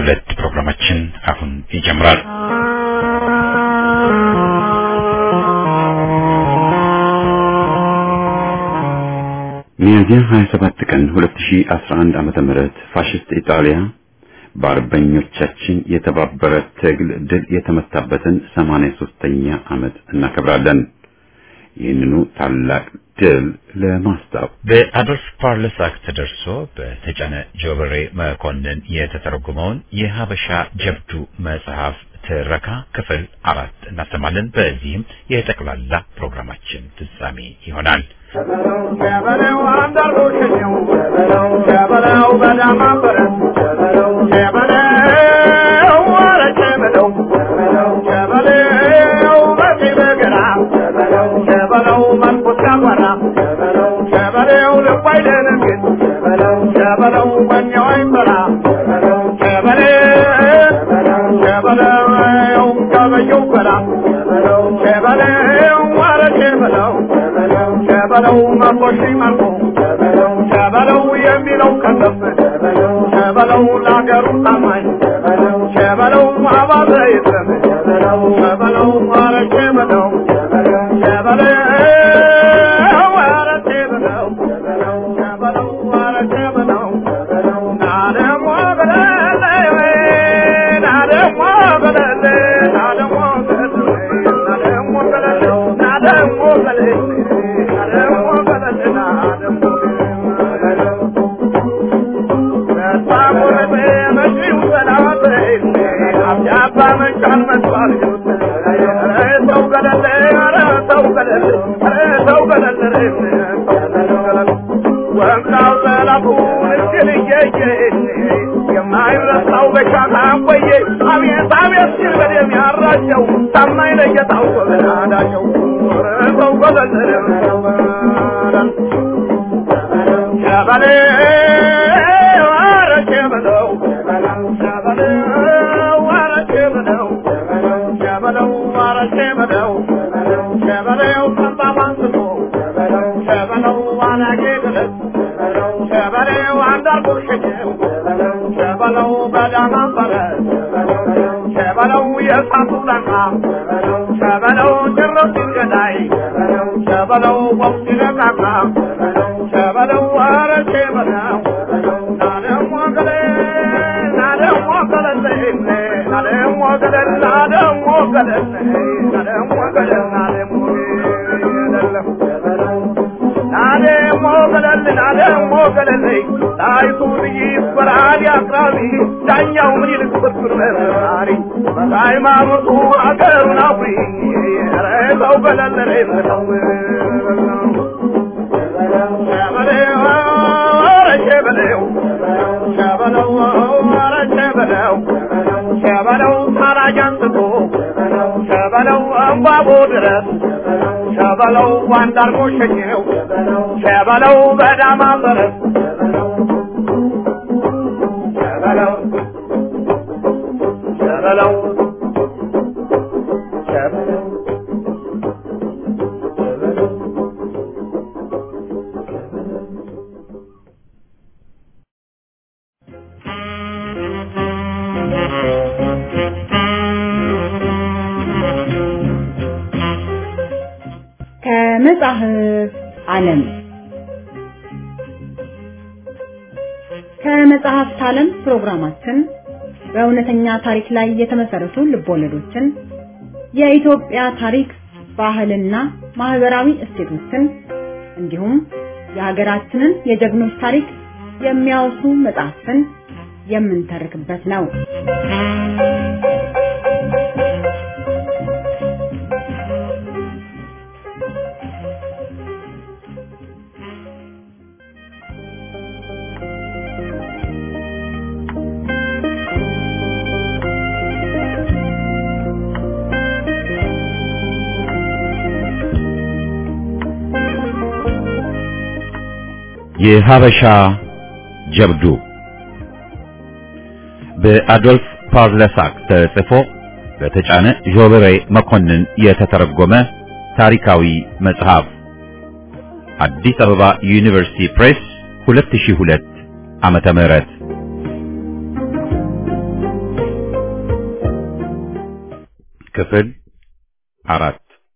ሁለት ፕሮግራማችን አሁን ይጀምራል። ሚያዝያ 27 ቀን 2011 ዓመተ ምህረት ፋሽስት ኢጣሊያ በአርበኞቻችን የተባበረ ትግል ድል የተመታበትን 83ኛ ዓመት እናከብራለን። ይህንኑ ታላቅ ድል ለማስታወስ በአዶልፍ ፓርለሳክ ተደርሶ በተጫነ ጆበሬ መኮንን የተተረጎመውን የሀበሻ ጀብዱ መጽሐፍ ትረካ ክፍል 4 እናሰማለን። በዚህም የጠቅላላ ፕሮግራማችን ፍጻሜ ይሆናል። ሸበለው ማቆሽ ማቆ ሸበለው የሚለው ከሰፍ ሸበለው ለአገሩ ታማኝ ሸበለው ማባበ ይጥረም ሸበለው ማረቼ በለው ሸበለው ማረቼ በለው ሸበለው ማረቼ በለው ናደሞ ገለለ ናደሞ ገለለ ናደሞ ገለለ ናደሞ ገለለ ሸበለው ዋንዳርጎ ሸኘው ሸበለው በዳማ በረስ ሸበለው ሸበለው ሸበለው ከመጽሐፍ ዓለም ከመጽሐፍት ዓለም ፕሮግራማችን በእውነተኛ ታሪክ ላይ የተመሰረቱ ልቦለዶችን፣ የኢትዮጵያ ታሪክ፣ ባህልና ማህበራዊ እሴቶችን እንዲሁም የሀገራችንን የጀግኖች ታሪክ የሚያወሱ መጽሐፍትን የምንተርክበት ነው። የሀበሻ ጀብዱ በአዶልፍ ፓርለሳክ ተጽፎ በተጫነ ጆበሬ መኮንን የተተረጎመ ታሪካዊ መጽሐፍ አዲስ አበባ ዩኒቨርሲቲ ፕሬስ 2002 ዓመተ ምህረት ክፍል 4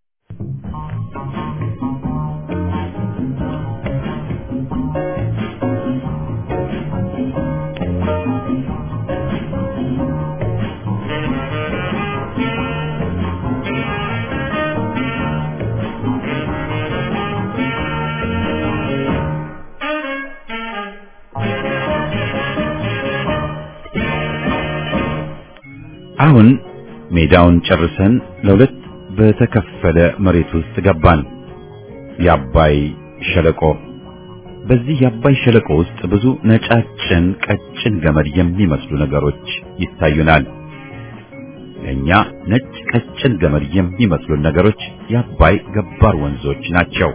አሁን ሜዳውን ጨርሰን ለሁለት በተከፈለ መሬት ውስጥ ገባን። የአባይ ሸለቆ። በዚህ የአባይ ሸለቆ ውስጥ ብዙ ነጫጭን ቀጭን ገመድ የሚመስሉ ነገሮች ይታዩናል። ለኛ ነጭ ቀጭን ገመድ የሚመስሉ ነገሮች የአባይ ገባር ወንዞች ናቸው።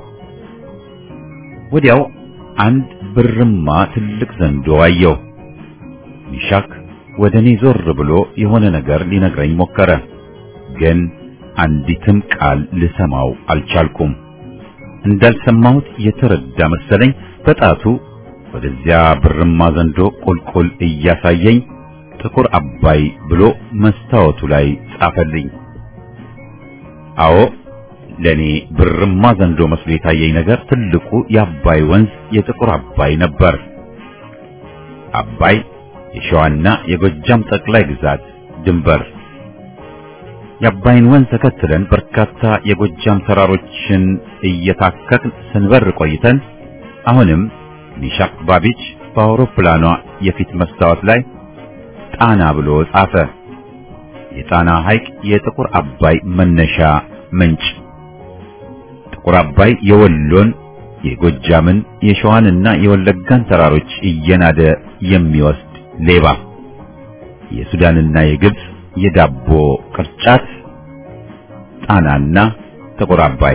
ወዲያው አንድ ብርማ ትልቅ ዘንዶ አየሁ። ሚሻክ ወደኔ ዞር ብሎ የሆነ ነገር ሊነግረኝ ሞከረ፣ ግን አንዲትም ቃል ልሰማው አልቻልኩም። እንዳልሰማሁት የተረዳ መሰለኝ። በጣቱ ወደዚያ ብርማ ዘንዶ ቁልቁል እያሳየኝ ጥቁር አባይ ብሎ መስታወቱ ላይ ጻፈልኝ። አዎ፣ ለኔ ብርማ ዘንዶ መስሎ የታየኝ ነገር ትልቁ የአባይ ወንዝ የጥቁር አባይ ነበር። አባይ የሸዋና የጎጃም ጠቅላይ ግዛት ድንበር። የአባይን ወንዝ ተከትለን በርካታ የጎጃም ተራሮችን እየታከክን ስንበር ቆይተን አሁንም ሚሻክ ባቢች በአውሮፕላኗ የፊት መስታወት ላይ ጣና ብሎ ጻፈ። የጣና ሐይቅ የጥቁር አባይ መነሻ ምንጭ። ጥቁር አባይ የወሎን፣ የጎጃምን፣ የሸዋንና የወለጋን ተራሮች እየናደ የሚወስድ ሌባ፣ የሱዳንና የግብጽ የዳቦ ቅርጫት፣ ጣናና ጥቁር አባይ።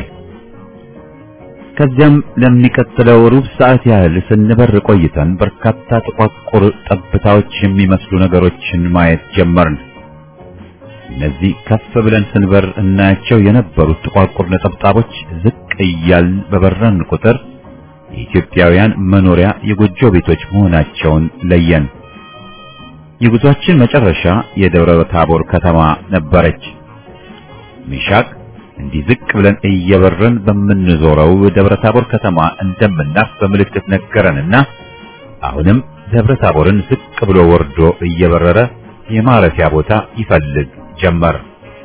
ከዚያም ለሚቀጥለው ሩብ ሰዓት ያህል ስንበር ቆይተን በርካታ ጥቋቁር ጠብታዎች የሚመስሉ ነገሮችን ማየት ጀመርን። እነዚህ ከፍ ብለን ስንበር እናያቸው የነበሩት ጥቋቁር ነጠብጣቦች ዝቅ እያልን በበረን ቁጥር የኢትዮጵያውያን መኖሪያ የጎጆ ቤቶች መሆናቸውን ለየን። የጉዟችን መጨረሻ የደብረ ታቦር ከተማ ነበረች። ሚሻክ እንዲህ ዝቅ ብለን እየበረን በምንዞረው ደብረ ታቦር ከተማ እንደምናርፍ በምልክት ነገረንና አሁንም ደብረ ታቦርን ዝቅ ብሎ ወርዶ እየበረረ የማረፊያ ቦታ ይፈልግ ጀመር።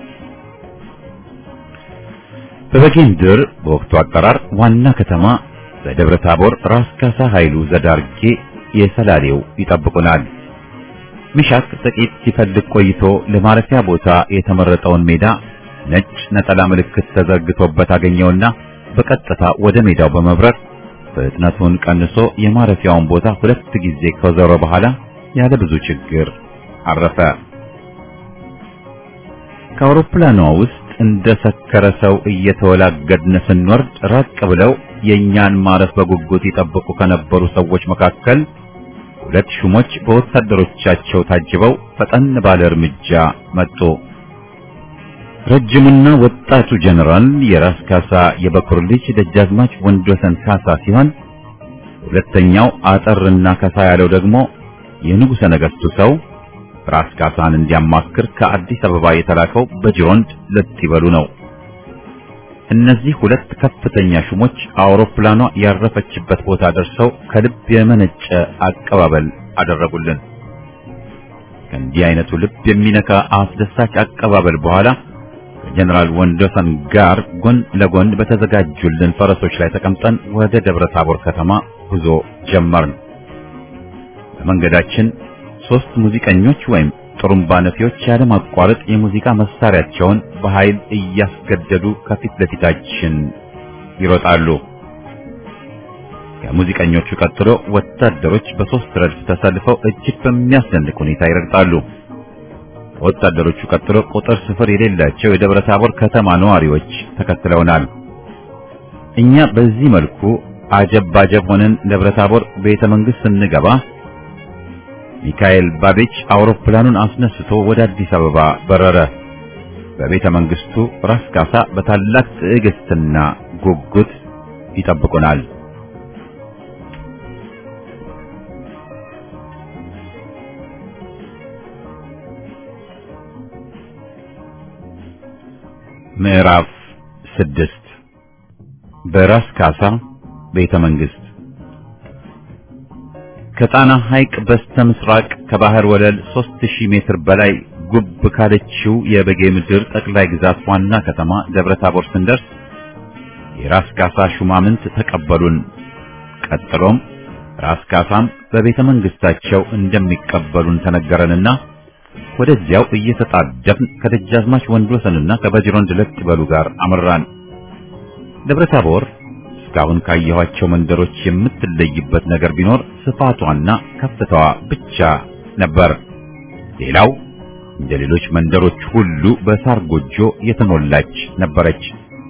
በበጌምድር በወቅቱ አጠራር ዋና ከተማ በደብረ ታቦር ራስ ካሳ ኃይሉ ዘዳርጌ የሰላሌው ይጠብቁናል። ሚሻክ ጥቂት ሲፈልግ ቆይቶ ለማረፊያ ቦታ የተመረጠውን ሜዳ ነጭ ነጠላ ምልክት ተዘርግቶበት አገኘውና በቀጥታ ወደ ሜዳው በመብረር ፍጥነቱን ቀንሶ የማረፊያውን ቦታ ሁለት ጊዜ ከዞረ በኋላ ያለ ብዙ ችግር አረፈ። ከአውሮፕላኗ ውስጥ እንደ ሰከረ ሰው እየተወላገድን ስንወርድ ራቅ ብለው የኛን ማረፍ በጉጉት ይጠብቁ ከነበሩ ሰዎች መካከል ሁለት ሹሞች በወታደሮቻቸው ታጅበው ፈጠን ባለ እርምጃ መጡ። ረጅሙና ወጣቱ ጀነራል የራስ ካሳ የበኩር ልጅ ደጃዝማች ወንድወሰን ካሳ ሲሆን ሁለተኛው አጠርና ካሳ ያለው ደግሞ የንጉሠ ነገሥቱ ሰው ራስ ካሳን እንዲያማክር ከአዲስ አበባ የተላከው በጅሮንድ ለጥይበሉ ነው። እነዚህ ሁለት ከፍተኛ ሹሞች አውሮፕላኗ ያረፈችበት ቦታ ደርሰው ከልብ የመነጨ አቀባበል አደረጉልን። ከእንዲህ አይነቱ ልብ የሚነካ አስደሳች አቀባበል በኋላ ከጀነራል ወንድወሰን ጋር ጎን ለጎን በተዘጋጁልን ፈረሶች ላይ ተቀምጠን ወደ ደብረ ታቦር ከተማ ጉዞ ጀመርን። በመንገዳችን ሶስት ሙዚቀኞች ወይም ጥሩምባ ነፊዎች ያለ ማቋረጥ የሙዚቃ መሳሪያቸውን በኃይል እያስገደዱ ከፊት ለፊታችን ይሮጣሉ። ከሙዚቀኞቹ ቀጥሎ ወታደሮች በሶስት ረድፍ ተሰልፈው እጅግ በሚያስደንቅ ሁኔታ ይረግጣሉ። ወታደሮቹ ቀጥሎ ቁጥር ስፍር የሌላቸው የደብረ ታቦር ከተማ ነዋሪዎች ተከትለውናል። እኛ በዚህ መልኩ አጀብ ሆነን ደብረ ታቦር ቤተ መንግስት ስንገባ ሚካኤል ባቢች አውሮፕላኑን አስነስቶ ወደ አዲስ አበባ በረረ። በቤተ መንግስቱ ራስ ካሳ በታላቅ ትዕግስትና ጉጉት ይጠብቁናል። ምዕራፍ 6 በራስ ካሳ ቤተ መንግስት። ከጣና ሐይቅ በስተ ምስራቅ ከባህር ወለል 3000 ሜትር በላይ ጉብ ካለችው የበጌ ምድር ጠቅላይ ግዛት ዋና ከተማ ደብረ ታቦር ስንደርስ የራስ ካሳ ሹማምንት ተቀበሉን። ቀጥሎም ራስ ካሳም በቤተ መንግስታቸው እንደሚቀበሉን ተነገረንና ወደዚያው እየተጣደፍን ከደጃዝማች ወንድወሰንና ከበጅሮንድ ለጥበሉ ጋር አመራን። ደብረ ታቦር እስካሁን ካየኋቸው መንደሮች የምትለይበት ነገር ቢኖር ስፋቷና ከፍታዋ ብቻ ነበር። ሌላው እንደ ሌሎች መንደሮች ሁሉ በሳር ጎጆ የተሞላች ነበረች።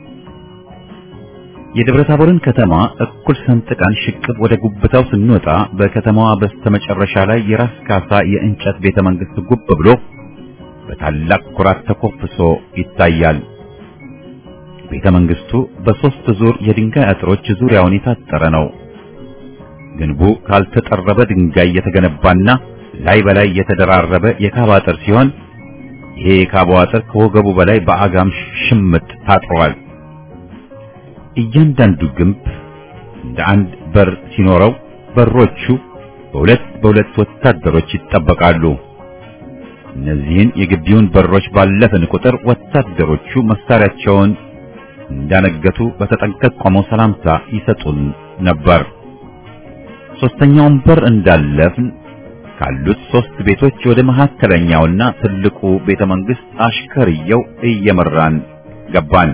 የደብረ ታቦርን ከተማ እኩል ሰንጥቀን ሽቅብ ወደ ጉብታው ስንወጣ በከተማዋ በስተመጨረሻ ላይ የራስ ካሳ የእንጨት ቤተ መንግስት ጉብ ብሎ በታላቅ ኩራት ተኮፍሶ ይታያል። ቤተ መንግስቱ በሶስት ዙር የድንጋይ አጥሮች ዙሪያውን የታጠረ ነው። ግንቡ ካልተጠረበ ድንጋይ የተገነባና ላይ በላይ የተደራረበ የካባ አጥር ሲሆን ይሄ የካባው አጥር ከወገቡ በላይ በአጋም ሽምጥ ታጥሯል። እያንዳንዱ ግንብ እንደ አንድ በር ሲኖረው በሮቹ በሁለት ወታደሮች ይጠበቃሉ። እነዚህን የግቢውን በሮች ባለፍን ቁጥር ወታደሮቹ መሳሪያቸውን እንዳነገቱ በተጠንቀቅ ቆመው ሰላምታ ይሰጡን ነበር። ሶስተኛውን በር እንዳለፍን ካሉት 3 ቤቶች ወደ መካከለኛውና ትልቁ ቤተ መንግስት አሽከርየው እየመራን ገባን።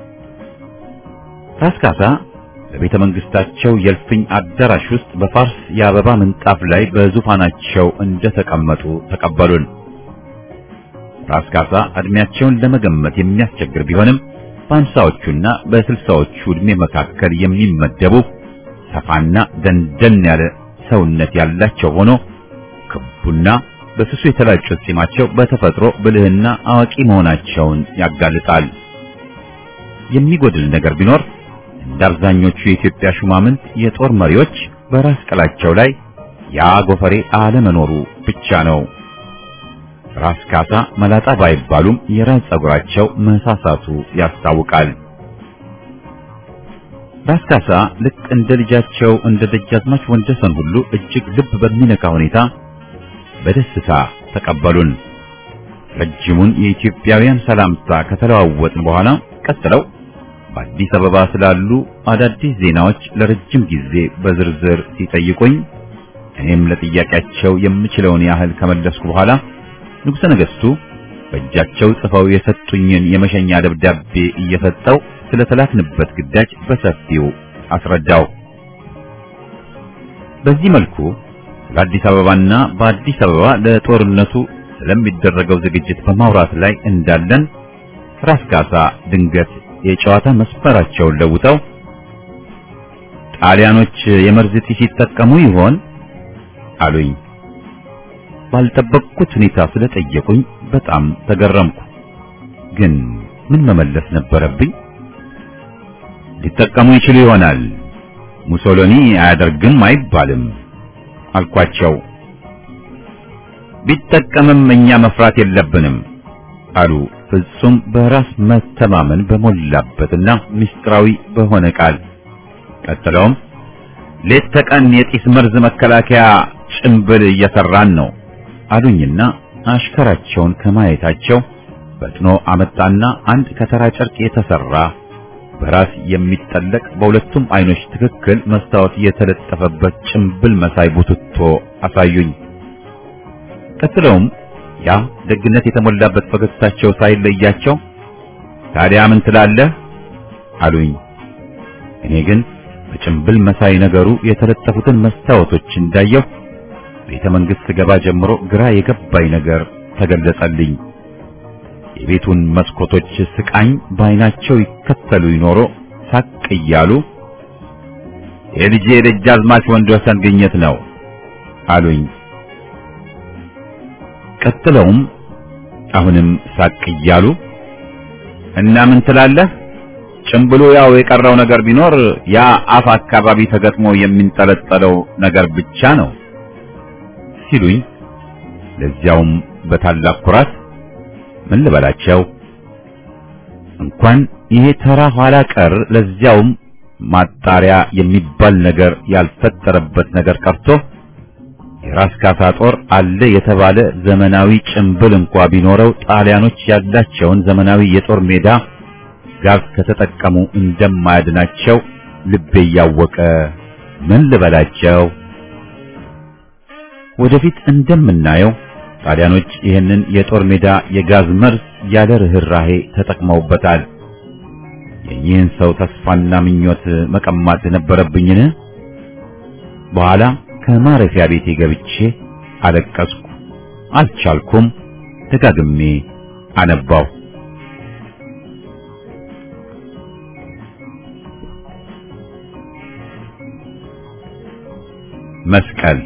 ራስ ካሳ በቤተ መንግስታቸው የልፍኝ አዳራሽ ውስጥ በፋርስ የአበባ ምንጣፍ ላይ በዙፋናቸው እንደተቀመጡ ተቀበሉን። ራስ ካሳ እድሜያቸውን ለመገመት የሚያስቸግር ቢሆንም በ50ዎቹና በ60ዎቹ እድሜ መካከል የሚመደቡ ሰፋና ደንደን ያለ ሰውነት ያላቸው ሆኖ ክቡና በስሱ የተላጩት ጺማቸው በተፈጥሮ ብልህና አዋቂ መሆናቸውን ያጋልጣል። የሚጎድል ነገር ቢኖር እንደ አብዛኞቹ የኢትዮጵያ ሹማምንት የጦር መሪዎች በራስ ቅላቸው ላይ ያ ጎፈሬ አለመኖሩ ብቻ ነው። ራስ ካሳ መላጣ ባይባሉም የራስ ጸጉራቸው መሳሳቱ ያስታውቃል። ራስ ካሳ ልክ እንደ ልጃቸው እንደ ደጃዝማች ወንድወሰን ሁሉ እጅግ ልብ በሚነካ ሁኔታ በደስታ ተቀበሉን። ረጅሙን የኢትዮጵያውያን ሰላምታ ከተለዋወጥን በኋላ ቀጥለው በአዲስ አበባ ስላሉ አዳዲስ ዜናዎች ለረጅም ጊዜ በዝርዝር ሲጠይቁኝ እኔም ለጥያቄያቸው የምችለውን ያህል ከመለስኩ በኋላ ንጉሠ ነገሥቱ በእጃቸው ጽፈው የሰጡኝን የመሸኛ ደብዳቤ እየሰጠው ስለተላክንበት ግዳጅ በሰፊው አስረዳው። በዚህ መልኩ ለአዲስ አበባና በአዲስ አበባ ለጦርነቱ ስለሚደረገው ዝግጅት በማውራት ላይ እንዳለን ራስ ካሳ ድንገት የጨዋታ መስፈራቸውን ለውጠው ጣሊያኖች የመርዝ ጢስ ሲጠቀሙ ይሆን አሉኝ። ባልጠበቅኩት ሁኔታ ስለጠየቁኝ በጣም ተገረምኩ። ግን ምን መመለስ ነበረብኝ? ሊጠቀሙ ይችሉ ይሆናል፣ ሙሶሎኒ አያደርግም አይባልም አልኳቸው። ቢጠቀምም እኛ መፍራት የለብንም አሉ ፍጹም በራስ መተማመን በሞላበትና ምስጢራዊ በሆነ ቃል። ቀጥለውም ሌት ተቀን የጢስ መርዝ መከላከያ ጭንብል እየሰራን ነው አሉኝና አሽከራቸውን ከማየታቸው በጥኖ አመጣና አንድ ከተራ ጨርቅ የተሰራ በራስ የሚጠለቅ በሁለቱም አይኖች ትክክል መስታወት የተለጠፈበት ጭንብል መሳይ ቡትቶ አሳዩኝ። ቀጥለውም ያ ደግነት የተሞላበት ፈገግታቸው ሳይለያቸው ታዲያ ምን ትላለህ አሉኝ። እኔ ግን በጭንብል መሳይ ነገሩ የተለጠፉትን መስታወቶች እንዳየው ቤተ መንግስት ገባ ጀምሮ ግራ የገባኝ ነገር ተገለጸልኝ። የቤቱን መስኮቶች ስቃኝ በአይናቸው ይከተሉ ይኖሮ ሳቅ እያሉ የልጄ ደጃዝማች ወንድወሰን ግኝት ነው አሉኝ። ቀጥለውም አሁንም ሳቅ እያሉ እና ምን ትላለህ? ጭንብሉ ያው የቀረው ነገር ቢኖር ያ አፍ አካባቢ ተገጥሞ የሚንጠለጠለው ነገር ብቻ ነው ሲሉኝ፣ ለዚያውም በታላቅ ኩራት ምን ልበላቸው? እንኳን ይሄ ተራ ኋላ ቀር ለዚያውም ማጣሪያ የሚባል ነገር ያልፈጠረበት ነገር ቀርቶ የራስ ካሳ ጦር አለ የተባለ ዘመናዊ ጭንብል እንኳን ቢኖረው ጣሊያኖች ያላቸውን ዘመናዊ የጦር ሜዳ ጋር ከተጠቀሙ እንደማያድናቸው ልቤ ያወቀ ምን ልበላቸው። ወደፊት እንደምናየው ጣሊያኖች ይህንን የጦር ሜዳ የጋዝ መርዝ ያለ ርህራሄ ተጠቅመውበታል። የኚህን ሰው ተስፋና ምኞት መቀማት ነበረብኝን? በኋላ ከማረፊያ ቤቴ ገብቼ አለቀስኩ። አልቻልኩም። ደጋግሜ አነባው። መስቀል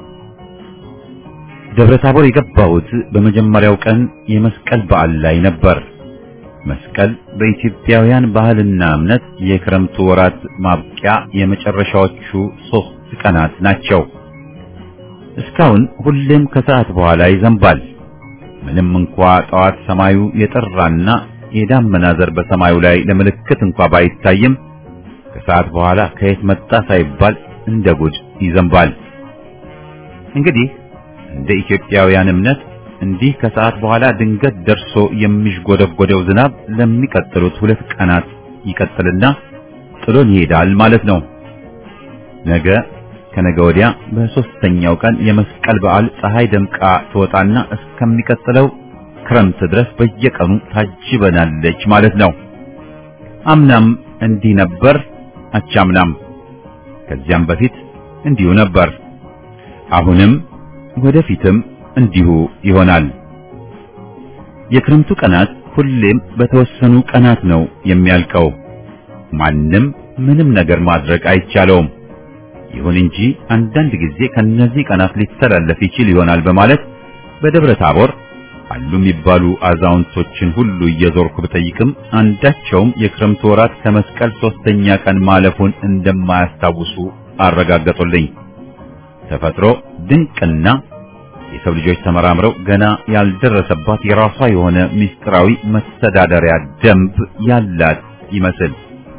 ደብረ ታቦር የገባሁት በመጀመሪያው ቀን የመስቀል በዓል ላይ ነበር። መስቀል በኢትዮጵያውያን ባህልና እምነት የክረምቱ ወራት ማብቂያ የመጨረሻዎቹ 3 ቀናት ናቸው። እስካሁን ሁሌም ከሰዓት በኋላ ይዘንባል። ምንም እንኳ ጠዋት ሰማዩ የጠራና የዳመና ዘር በሰማዩ ላይ ለምልክት እንኳ ባይታይም ከሰዓት በኋላ ከየት መጣ ሳይባል እንደ ጉድ ይዘንባል። እንግዲህ እንደ ኢትዮጵያውያን እምነት እንዲህ ከሰዓት በኋላ ድንገት ደርሶ የሚሽጎደጎደው ዝናብ ለሚቀጥሉት 2 ቀናት ይቀጥልና ጥሎን ይሄዳል ማለት ነው። ነገ ከነገ ወዲያ በ3ኛው ቀን የመስቀል በዓል ፀሐይ ደምቃ ትወጣና እስከሚቀጥለው ክረምት ድረስ በየቀኑ ታጅበናለች ማለት ነው። አምናም እንዲህ ነበር፣ አቻምናም ከዚያም በፊት እንዲሁ ነበር። አሁንም ወደፊትም እንዲሁ ይሆናል። የክረምቱ ቀናት ሁሌም በተወሰኑ ቀናት ነው የሚያልቀው። ማንም ምንም ነገር ማድረግ አይቻለውም። ይሁን እንጂ አንዳንድ ጊዜ ከነዚህ ቀናት ሊተላለፍ ይችል ይሆናል በማለት በደብረ ታቦር አሉ የሚባሉ አዛውንቶችን ሁሉ እየዞርኩ ብጠይቅም አንዳቸውም የክረምቱ ወራት ከመስቀል 3ኛ ቀን ማለፉን እንደማያስታውሱ አረጋገጡልኝ። ተፈጥሮ ድንቅና የሰው ልጆች ተመራምረው ገና ያልደረሰባት የራሷ የሆነ ምስጢራዊ መስተዳደሪያ ደንብ ያላት ይመስል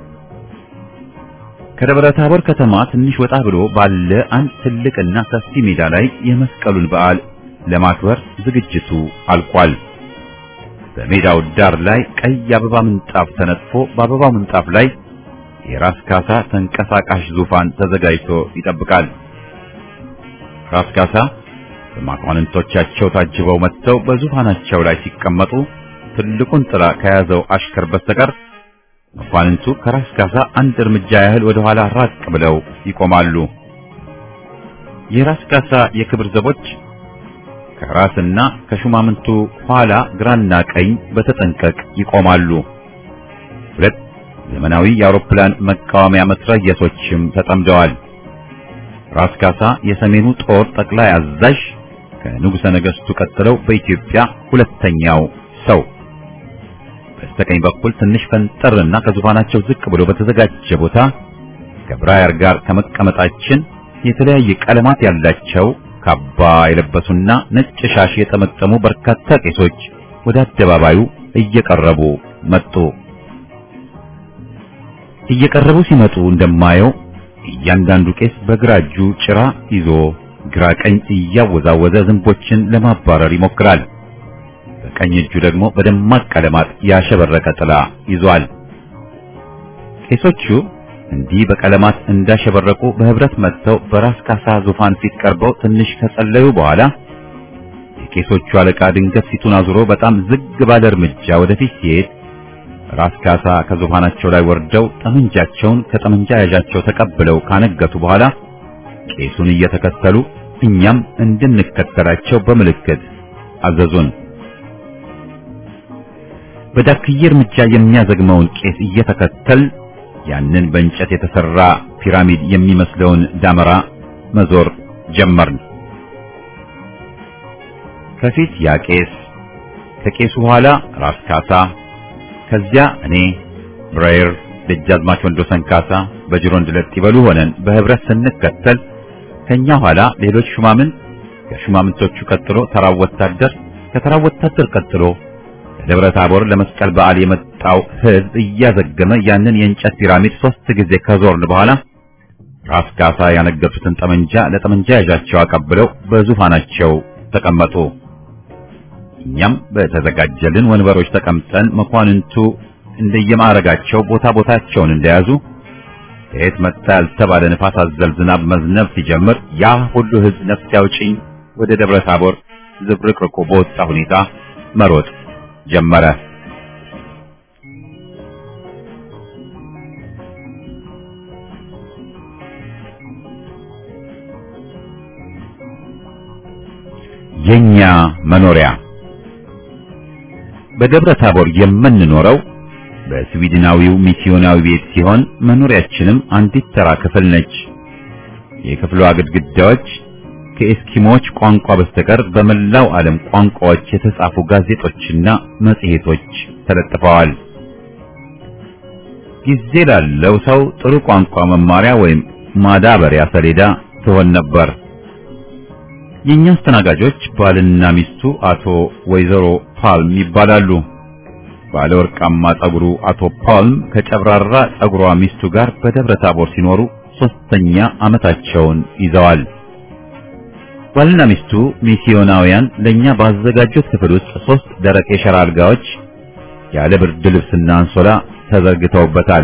ከደብረ ታቦር ከተማ ትንሽ ወጣ ብሎ ባለ አንድ ትልቅና ሰፊ ሜዳ ላይ የመስቀሉን በዓል ለማክበር ዝግጅቱ አልቋል። በሜዳው ዳር ላይ ቀይ አበባ ምንጣፍ ተነጥፎ በአበባው ምንጣፍ ላይ የራስ ካሳ ተንቀሳቃሽ ዙፋን ተዘጋጅቶ ይጠብቃል። ራስ ካሳ በመኳንንቶቻቸው ታጅበው መጥተው በዙፋናቸው ላይ ሲቀመጡ ትልቁን ጥላ ከያዘው አሽከር በስተቀር መኳንንቱ ከራስ ካሳ አንድ እርምጃ ያህል ወደ ኋላ ራቅ ብለው ይቆማሉ። የራስ ካሳ የክብር ዘቦች ከራስና ከሹማምንቱ ኋላ ግራና ቀኝ በተጠንቀቅ ይቆማሉ። 2 ዘመናዊ የአውሮፕላን መቃወሚያ መትረየሶችም ተጠምደዋል። ራስ ካሳ የሰሜኑ ጦር ጠቅላይ አዛዥ ከንጉሠ ነገሥቱ ቀጥለው በኢትዮጵያ 2ኛው ሰው። በስተቀኝ በኩል ትንሽ ፈንጠርና ከዙፋናቸው ዝቅ ብሎ በተዘጋጀ ቦታ ከብራየር ጋር ከመቀመጣችን የተለያየ ቀለማት ያላቸው ካባ የለበሱና ነጭ ሻሽ የጠመጠሙ በርካታ ቄሶች ወደ አደባባዩ እየቀረቡ መጡ። እየቀረቡ ሲመጡ እንደማየው እያንዳንዱ ቄስ በግራ እጁ ጭራ ይዞ ግራ ቀኝ እያወዛወዘ ዝንቦችን ለማባረር ይሞክራል። በቀኝ እጁ ደግሞ በደማቅ ቀለማት ያሸበረቀ ጥላ ይዟል። ቄሶቹ እንዲህ በቀለማት እንዳሸበረቁ በህብረት መጥተው በራስ ካሳ ዙፋን ፊት ቀርበው ትንሽ ከጸለዩ በኋላ የቄሶቹ አለቃ ድንገት ፊቱን አዙሮ በጣም ዝግ ባለ እርምጃ ወደፊት ሲሄድ ራስ ካሳ ከዙፋናቸው ላይ ወርደው ጠመንጃቸውን ከጠመንጃ ያዣቸው ተቀብለው ካነገቱ በኋላ ቄሱን እየተከተሉ እኛም እንድንከተላቸው በምልክት አዘዙን። በዳክዬ እርምጃ የሚያዘግመውን ቄስ እየተከተል ያንን በእንጨት የተሰራ ፒራሚድ የሚመስለውን ዳመራ መዞር ጀመርን። ከፊት ያ ቄስ፣ ከቄሱ ኋላ ራስ ካሳ፣ ከዚያ እኔ፣ ብራየር፣ ደጃዝማች ወንዶሰን ካሳ በጅሮንድ ለጥ ይበሉ ሆነን በህብረት ስንከተል ከኛ ኋላ ሌሎች ሹማምንት፣ ከሹማምንቶቹ ቀጥሎ ተራው ወታደር፣ ከተራው ወታደር ቀጥሎ ደብረ ታቦር ለመስቀል በዓል የመጣው ሕዝብ እያዘገመ ያንን የእንጨት ፒራሚድ 3 ጊዜ ከዞርን በኋላ ራስ ካሳ ያነገቱትን ጠመንጃ ለጠመንጃ ያዣቸው አቀብለው በዙፋናቸው ተቀመጡ። እኛም በተዘጋጀልን ወንበሮች ተቀምጠን መኳንንቱ እንደየማዕረጋቸው ቦታቸውን እንደያዙ ከየት መጣ ያልተባለ ንፋስ አዘል ዝናብ መዝነብ ሲጀምር ያ ሁሉ ሕዝብ ነፍስ ያውጭኝ ወደ ደብረ ታቦር ዝብርቅርቆ በወጣ ሁኔታ መሮጥ ጀመረ። የኛ መኖሪያ በደብረ ታቦር የምንኖረው በስዊድናዊው ሚስዮናዊ ቤት ሲሆን መኖሪያችንም አንዲት ተራ ክፍል ነች። የክፍሏ ግድግዳዎች ከኤስኪሞች ቋንቋ በስተቀር በመላው ዓለም ቋንቋዎች የተጻፉ ጋዜጦችና መጽሔቶች ተለጥፈዋል። ጊዜ ላለው ሰው ጥሩ ቋንቋ መማሪያ ወይም ማዳበሪያ ሰሌዳ ትሆን ነበር። የኛ አስተናጋጆች ባልና ሚስቱ አቶ ወይዘሮ ፓልም ይባላሉ። ባለ ወርቃማ ጸጉሩ አቶ ፓልም ከጨብራራ ጸጉሯ ሚስቱ ጋር በደብረ ታቦር ሲኖሩ 3ኛ ዓመታቸውን ይዘዋል። ባልና ሚስቱ ሚስዮናውያን ለኛ ባዘጋጁት ክፍል ውስጥ 3 ደረቅ የሸራ አልጋዎች ያለ ብርድ ልብስና አንሶላ ተዘርግተውበታል።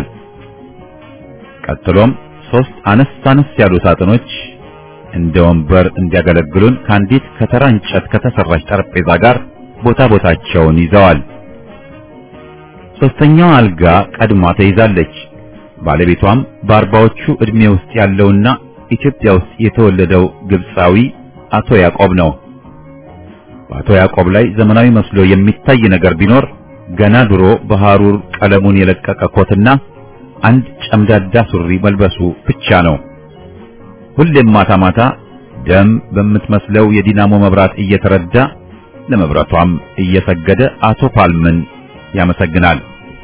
ቀጥሎም 3 አነስ ያሉ ሳጥኖች እንደ ወንበር እንዲያገለግሉን ከአንዲት ከተራ እንጨት ከተሰራች ጠረጴዛ ጋር ቦታቸውን ይዘዋል። 3ኛው አልጋ ቀድማ ተይዛለች። ባለቤቷም በ40ዎቹ ዕድሜ ውስጥ ያለውና ኢትዮጵያ ውስጥ የተወለደው ግብፃዊ አቶ ያዕቆብ ነው። በአቶ ያዕቆብ ላይ ዘመናዊ መስሎ የሚታይ ነገር ቢኖር ገና ድሮ በሐሩር ቀለሙን የለቀቀ ኮትና አንድ ጨምዳዳ ሱሪ መልበሱ ብቻ ነው። ሁሌም ማታ ደም በምትመስለው የዲናሞ መብራት እየተረዳ ለመብራቷም እየሰገደ አቶ ፓልምን ያመሰግናል።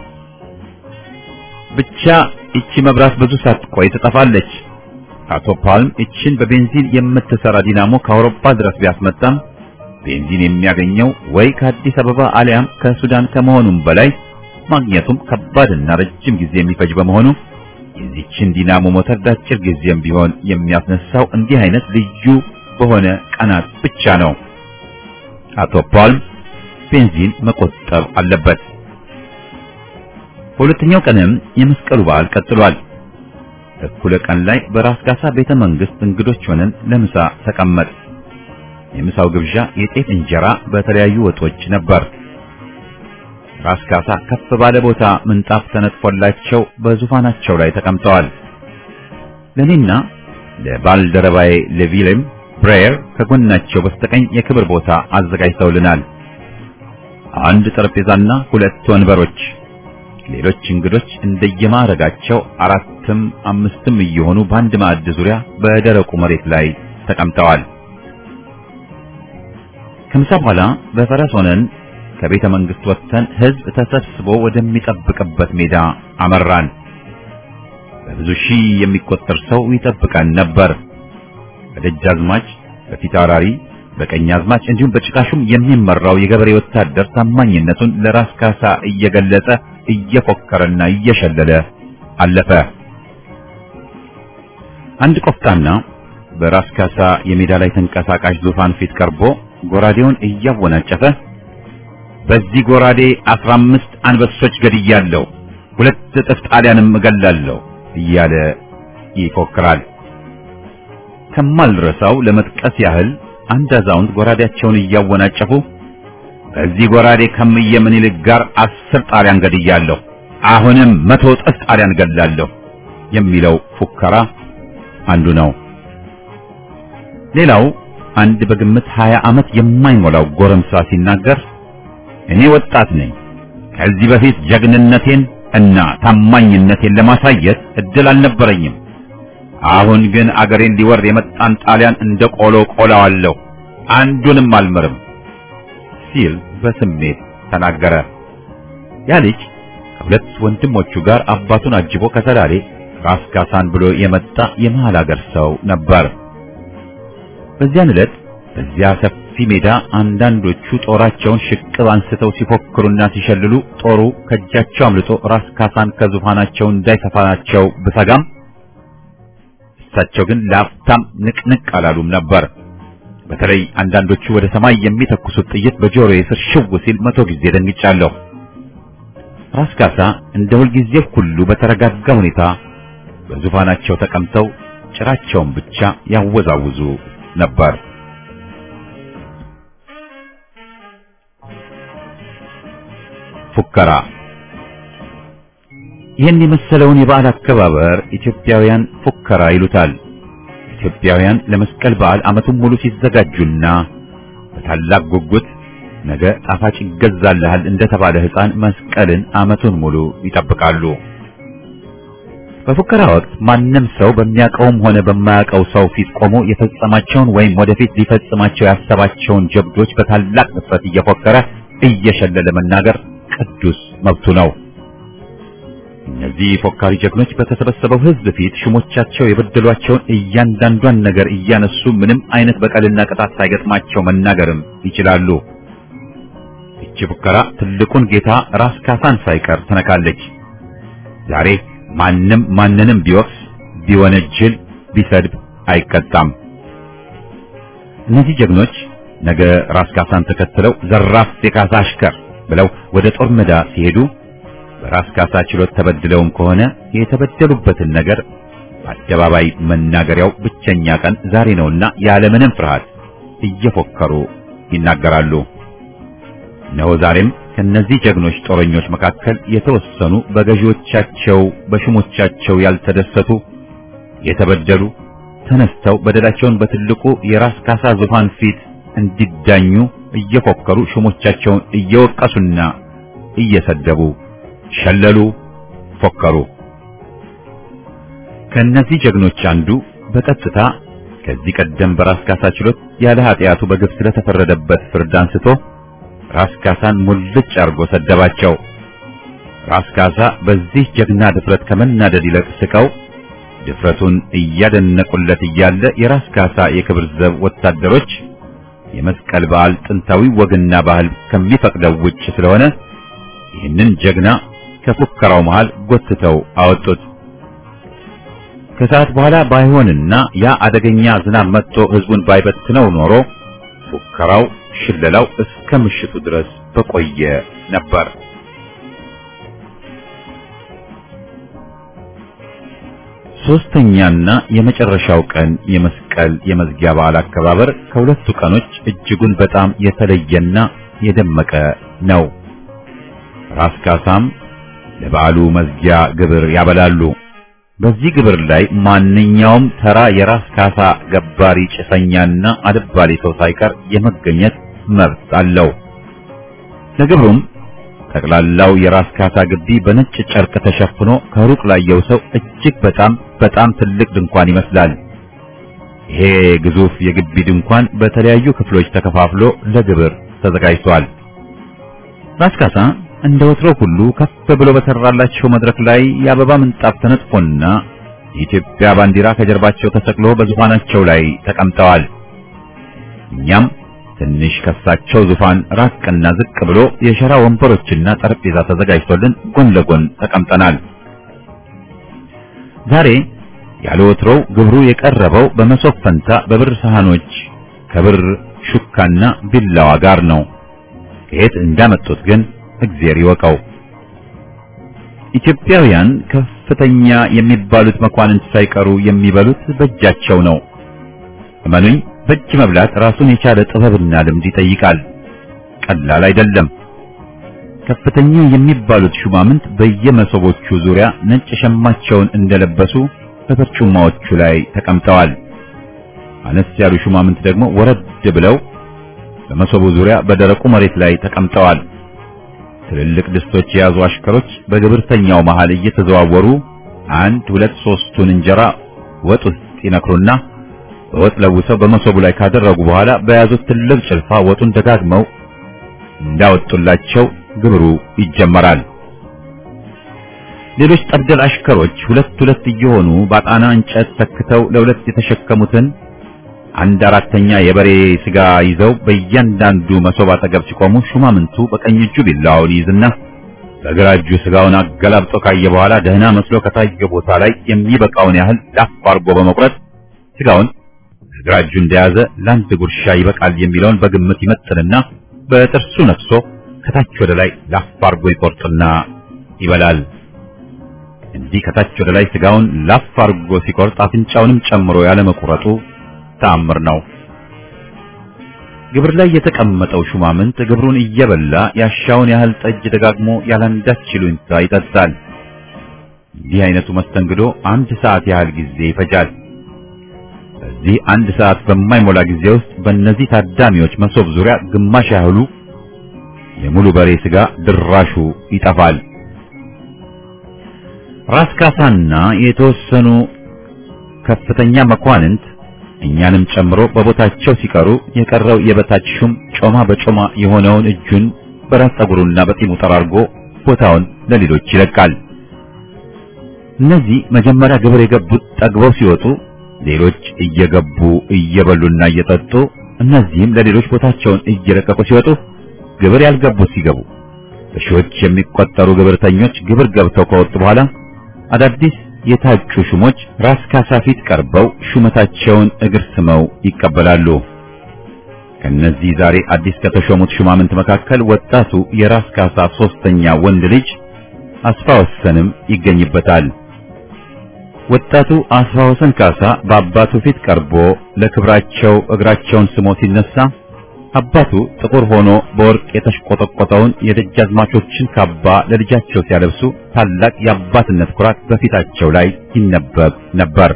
ብቻ እቺ መብራት ብዙ ሳትቆይ ትጠፋለች። አቶ ፓልም እቺን በቤንዚን የምትሰራ ዲናሞ ከአውሮፓ ድረስ ቢያስመጣም ቤንዚን የሚያገኘው ወይ ከአዲስ አበባ አሊያም ከሱዳን ከመሆኑም በላይ ማግኘቱም ከባድና ረጅም ጊዜ የሚፈጅ በመሆኑ የዚችን ዲናሞ ሞተር ዳጭር ጊዜም ቢሆን የሚያስነሳው እንዲህ አይነት ልዩ በሆነ ቀናት ብቻ ነው። አቶ ፓልም ቤንዚን መቆጠብ አለበት። በሁለተኛው ቀንም የመስቀሉ በዓል ቀጥሏል። እኩለ ቀን ላይ በራስ ካሳ ቤተ መንግስት እንግዶች ሆነን ለምሳ ተቀመጥ። የምሳው ግብዣ የጤፍ እንጀራ በተለያዩ ወጦች ነበር። ራስ ካሳ ከፍ ባለ ቦታ ምንጣፍ ተነጥፎላቸው በዙፋናቸው ላይ ተቀምጠዋል። ለኔና ለባልደረባዬ ለቪሌም ብሬየር ከጎናቸው በስተቀኝ የክብር ቦታ አዘጋጅተውልናል። አንድ ጠረጴዛና 2 ወንበሮች። ሌሎች እንግዶች እንደየማዕረጋቸው 4ም 5ም እየሆኑ በአንድ ማዕድ ዙሪያ በደረቁ መሬት ላይ ተቀምጠዋል። ከምሳ በኋላ በፈረስ ሆነን ከቤተ መንግስት ወጥተን ህዝብ ተሰብስቦ ወደሚጠብቅበት ሜዳ አመራን። በብዙ ሺህ የሚቆጠር ሰው ይጠብቀን ነበር። በደጃዝማች፣ በፊታውራሪ፣ በቀኛዝማች እንዲሁም በጭቃሹም የሚመራው የገበሬ ወታደር ታማኝነቱን ለራስ ካሳ እየገለጸ እየፎከረና እየሸለለ አለፈ። አንድ ቆፍጣና በራስ ካሳ የሜዳ ላይ ተንቀሳቃሽ ዙፋን ፊት ቀርቦ ጎራዴውን እያወናጨፈ በዚህ ጎራዴ 15 አንበሶች ገድያለሁ፣ 2 እጥፍ ጣሊያንም እገላለሁ እያለ ይፎክራል። ከማልረሳው ለመጥቀስ ያህል አንድ አዛውንት ጎራዴያቸውን እያወናጨፉ በዚህ ጎራዴ ከምየ ምኒልክ ጋር 10 ጣሊያን ገድያለሁ፣ አሁንም 100 እጥፍ ጣሊያን እገላለሁ የሚለው ፉከራ አንዱ ነው። ሌላው አንድ በግምት 20 ዓመት የማይሞላው ጎረምሳ ሲናገር እኔ ወጣት ነኝ፣ ከዚህ በፊት ጀግንነቴን እና ታማኝነቴን ለማሳየት እድል አልነበረኝም። አሁን ግን አገሬን ሊወር የመጣን ጣሊያን እንደ ቆሎ ቆላዋለሁ፣ አንዱንም አልመርም ሲል በስሜት ተናገረ። ያ ልጅ ከሁለት ወንድሞቹ ጋር አባቱን አጅቦ ከሰላሌ ራስ ካሳን ብሎ የመጣ የመሃል አገር ሰው ነበር። በዚያን ዕለት በዚያ ሰፊ ሰፊ ሜዳ አንዳንዶቹ ጦራቸውን ሽቅብ አንስተው ሲፎክሩና ሲሸልሉ ጦሩ ከእጃቸው አምልጦ ራስ ካሳን ከዙፋናቸው እንዳይሰፋናቸው ብሰጋም እሳቸው ግን ለአፍታም ንቅንቅ አላሉም ነበር። በተለይ አንዳንዶቹ ወደ ሰማይ የሚተኩሱት ጥይት በጆሮዬ ስር ሽው ሲል 100 ጊዜ ደንግጫለሁ። ራስ ካሳ እንደ ሁልጊዜ ሁሉ በተረጋጋ ሁኔታ በዙፋናቸው ተቀምጠው ጭራቸውን ብቻ ያወዛውዙ ነበር። ፉከራ። ይህን የመሰለውን የበዓል አከባበር ኢትዮጵያውያን ፉከራ ይሉታል። ኢትዮጵያውያን ለመስቀል በዓል ዓመቱን ሙሉ ሲዘጋጁና በታላቅ ጉጉት ነገ ጣፋጭ ይገዛልሃል እንደተባለ ሕፃን መስቀልን ዓመቱን ሙሉ ይጠብቃሉ። በፉከራ ወቅት ማንም ሰው በሚያውቀውም ሆነ በማያውቀው ሰው ፊት ቆሞ የፈጸማቸውን ወይም ወደፊት ሊፈጽማቸው ያሰባቸውን ጀብዶች በታላቅ ድፍረት እየፎከረ እየሸለለ መናገር ቅዱስ መብቱ ነው። እነዚህ ፎካሪ ጀግኖች በተሰበሰበው ሕዝብ ፊት ሹሞቻቸው የበደሏቸውን እያንዳንዷን ነገር እያነሱ ምንም አይነት በቀልና ቅጣት ሳይገጥማቸው መናገርም ይችላሉ። ይህች ፉከራ ትልቁን ጌታ ራስ ካሳን ሳይቀር ትነካለች። ዛሬ ማንም ማንንም ቢወቅስ ቢወነጅል ቢሰድብ አይቀጣም። እነዚህ ጀግኖች ነገ ራስ ካሳን ተከትለው ዘራፍ የካሳ አሽከር ብለው ወደ ጦር ሜዳ ሲሄዱ በራስ ካሳ ችሎት ተበድለውም ከሆነ የተበደሉበትን ነገር በአደባባይ መናገሪያው ብቸኛ ቀን ዛሬ ነውና ያለምንም ፍርሃት እየፎከሩ ይናገራሉ። ነው ዛሬም ከነዚህ ጀግኖች ጦረኞች መካከል የተወሰኑ በገዢዎቻቸው በሹሞቻቸው ያልተደሰቱ የተበደሉ ተነስተው በደላቸውን በትልቁ የራስ ካሳ ዙፋን ፊት እንዲዳኙ እየፎከሩ ሹሞቻቸውን እየወቀሱና እየሰደቡ ሸለሉ፣ ፎከሩ። ከነዚህ ጀግኖች አንዱ በቀጥታ ከዚህ ቀደም በራስ ካሳ ችሎት ያለ ኃጢያቱ በግፍ ስለተፈረደበት ፍርድ አንስቶ ራስ ካሳን ሙልጭ አርጎ ሰደባቸው። ራስ ካሳ በዚህ ጀግና ድፍረት ከመናደድ ይልቅ ስቀው ድፍረቱን እያደነቁለት እያለ የራስ ካሳ የክብር ዘብ ወታደሮች የመስቀል በዓል ጥንታዊ ወግና ባህል ከሚፈቅደው ውጭ ስለሆነ ይህንን ጀግና ከፉከራው መሃል ጎትተው አወጡት። ከሰዓት በኋላ ባይሆንና ያ አደገኛ ዝናብ መጥቶ ህዝቡን ባይበትነው ኖሮ ፉከራው ሽለላው እስከ ምሽቱ ድረስ በቆየ ነበር። ሶስተኛና የመጨረሻው ቀን የመስቀል የመዝጊያ በዓል አከባበር ከሁለቱ ቀኖች እጅጉን በጣም የተለየና የደመቀ ነው። ራስ ካሳም ለበዓሉ መዝጊያ ግብር ያበላሉ። በዚህ ግብር ላይ ማንኛውም ተራ የራስ ካሳ ገባሪ ጭሰኛና አልባሌ ሰው ሳይቀር የመገኘት መብት አለው። ለግብሩም ጠቅላላው የራስ ካሳ ግቢ በነጭ ጨርቅ ተሸፍኖ ከሩቅ ላየው ሰው እጅግ በጣም ትልቅ ድንኳን ይመስላል። ይሄ ግዙፍ የግቢ ድንኳን በተለያዩ ክፍሎች ተከፋፍሎ ለግብር ተዘጋጅቷል። ራስ ካሳ እንደ ወትሮ ሁሉ ከፍ ብሎ በተራላቸው መድረክ ላይ የአበባ ምንጣፍ ተነጥፎና የኢትዮጵያ ባንዲራ ከጀርባቸው ተሰቅሎ በዙፋናቸው ላይ ተቀምጠዋል። እኛም ትንሽ ከሳቸው ዙፋን ራቅና ዝቅ ብሎ የሸራ ወንበሮችና ጠረጴዛ ተዘጋጅቶልን ጎን ለጎን ተቀምጠናል። ዛሬ ያለ ወትሮው ግብሩ የቀረበው በመሶብ ፈንታ በብር ሳህኖች ከብር ሹካና ቢላዋ ጋር ነው። ከየት እንዳመጡት ግን እግዚአብሔር ይወቀው። ኢትዮጵያውያን ከፍተኛ የሚባሉት መኳንንት ሳይቀሩ የሚበሉት በእጃቸው ነው። እመኑኝ፣ በእጅ መብላት ራሱን የቻለ ጥበብና ልምድ ይጠይቃል። ቀላል አይደለም። ከፍተኛ የሚባሉት ሹማምንት በየመሶቦቹ ዙሪያ ነጭ ሸማቸውን እንደለበሱ በበርጩማዎቹ ላይ ተቀምጠዋል። አነስ ያሉ ሹማምንት ደግሞ ወረድ ብለው በመሶቡ ዙሪያ በደረቁ መሬት ላይ ተቀምጠዋል። ትልልቅ ድስቶች የያዙ አሽከሮች በግብርተኛው መሃል እየተዘዋወሩ 1 2 3ቱን እንጀራ ወጥ ውስጥ ይነክሩና በወጥ ለውሰው በመሶቡ ላይ ካደረጉ በኋላ በያዙት ትልቅ ጭልፋ ወጡን ደጋግመው እንዳወጡላቸው ግብሩ ይጀመራል። ሌሎች ጠብደል አሽከሮች ሁለት እየሆኑ ባጣና እንጨት ተክተው ለሁለት የተሸከሙትን አንድ አራተኛ የበሬ ስጋ ይዘው በእያንዳንዱ መሶብ አጠገብ ሲቆሙ ሹማምንቱ በቀኝ እጁ ቢላውን ይዝና በግራ እጁ ስጋውን አገላብጦ ካየ በኋላ ደህና መስሎ ከታየ ቦታ ላይ የሚበቃውን ያህል ላፍ አድርጎ በመቁረጥ ስጋውን በግራ እጁ እንደያዘ ለአንድ ጉርሻ ይበቃል የሚለውን በግምት ይመጥንና በጥርሱ ነክሶ ከታች ወደ ላይ ላፍ አድርጎ ይቆርጥና ይበላል። እንዲህ ከታች ወደ ላይ ስጋውን ላፍ አድርጎ ሲቆርጥ አፍንጫውንም ጨምሮ ያለ መቁረጡ ተአምር ነው። ግብር ላይ የተቀመጠው ሹማምንት ግብሩን እየበላ ያሻውን ያህል ጠጅ ደጋግሞ ያላንዳች ይሉኝታ ይጠጣል። እንዲህ አይነቱ መስተንግዶ 1 ሰዓት ያህል ጊዜ ይፈጃል። በዚህ 1 ሰዓት በማይሞላ ጊዜ ውስጥ በእነዚህ ታዳሚዎች መሶብ ዙሪያ ግማሽ ያህሉ የሙሉ በሬ ስጋ ድራሹ ይጠፋል። ራስ ካሳና የተወሰኑ ከፍተኛ መኳንንት እኛንም ጨምሮ በቦታቸው ሲቀሩ የቀረው የበታች ሹም ጮማ በጮማ የሆነውን እጁን በራስ ፀጉሩና በጢሙ ጠራርጎ ቦታውን ለሌሎች ይለቃል። እነዚህ መጀመሪያ ግብር የገቡት ጠግበው ሲወጡ ሌሎች እየገቡ እየበሉና እየጠጡ እነዚህም ለሌሎች ቦታቸውን እየለቀቁ ሲወጡ ግብር ያልገቡት ሲገቡ በሺዎች የሚቆጠሩ ግብርተኞች ግብር ገብተው ከወጡ በኋላ አዳዲስ የታጩ ሹሞች ራስ ካሳ ፊት ቀርበው ሹመታቸውን እግር ስመው ይቀበላሉ። ከነዚህ ዛሬ አዲስ ከተሾሙት ሹማምንት መካከል ወጣቱ የራስ ካሳ 3ኛ ወንድ ልጅ አስፋወሰንም ይገኝበታል። ወጣቱ አስፋወሰን ካሳ በአባቱ ፊት ቀርቦ ለክብራቸው እግራቸውን ስሞ ሲነሳ አባቱ ጥቁር ሆኖ በወርቅ የተሽቆጠቆጠውን የደጃዝማቾችን ካባ ለልጃቸው ሲያለብሱ ታላቅ የአባትነት ኩራት በፊታቸው ላይ ይነበብ ነበር።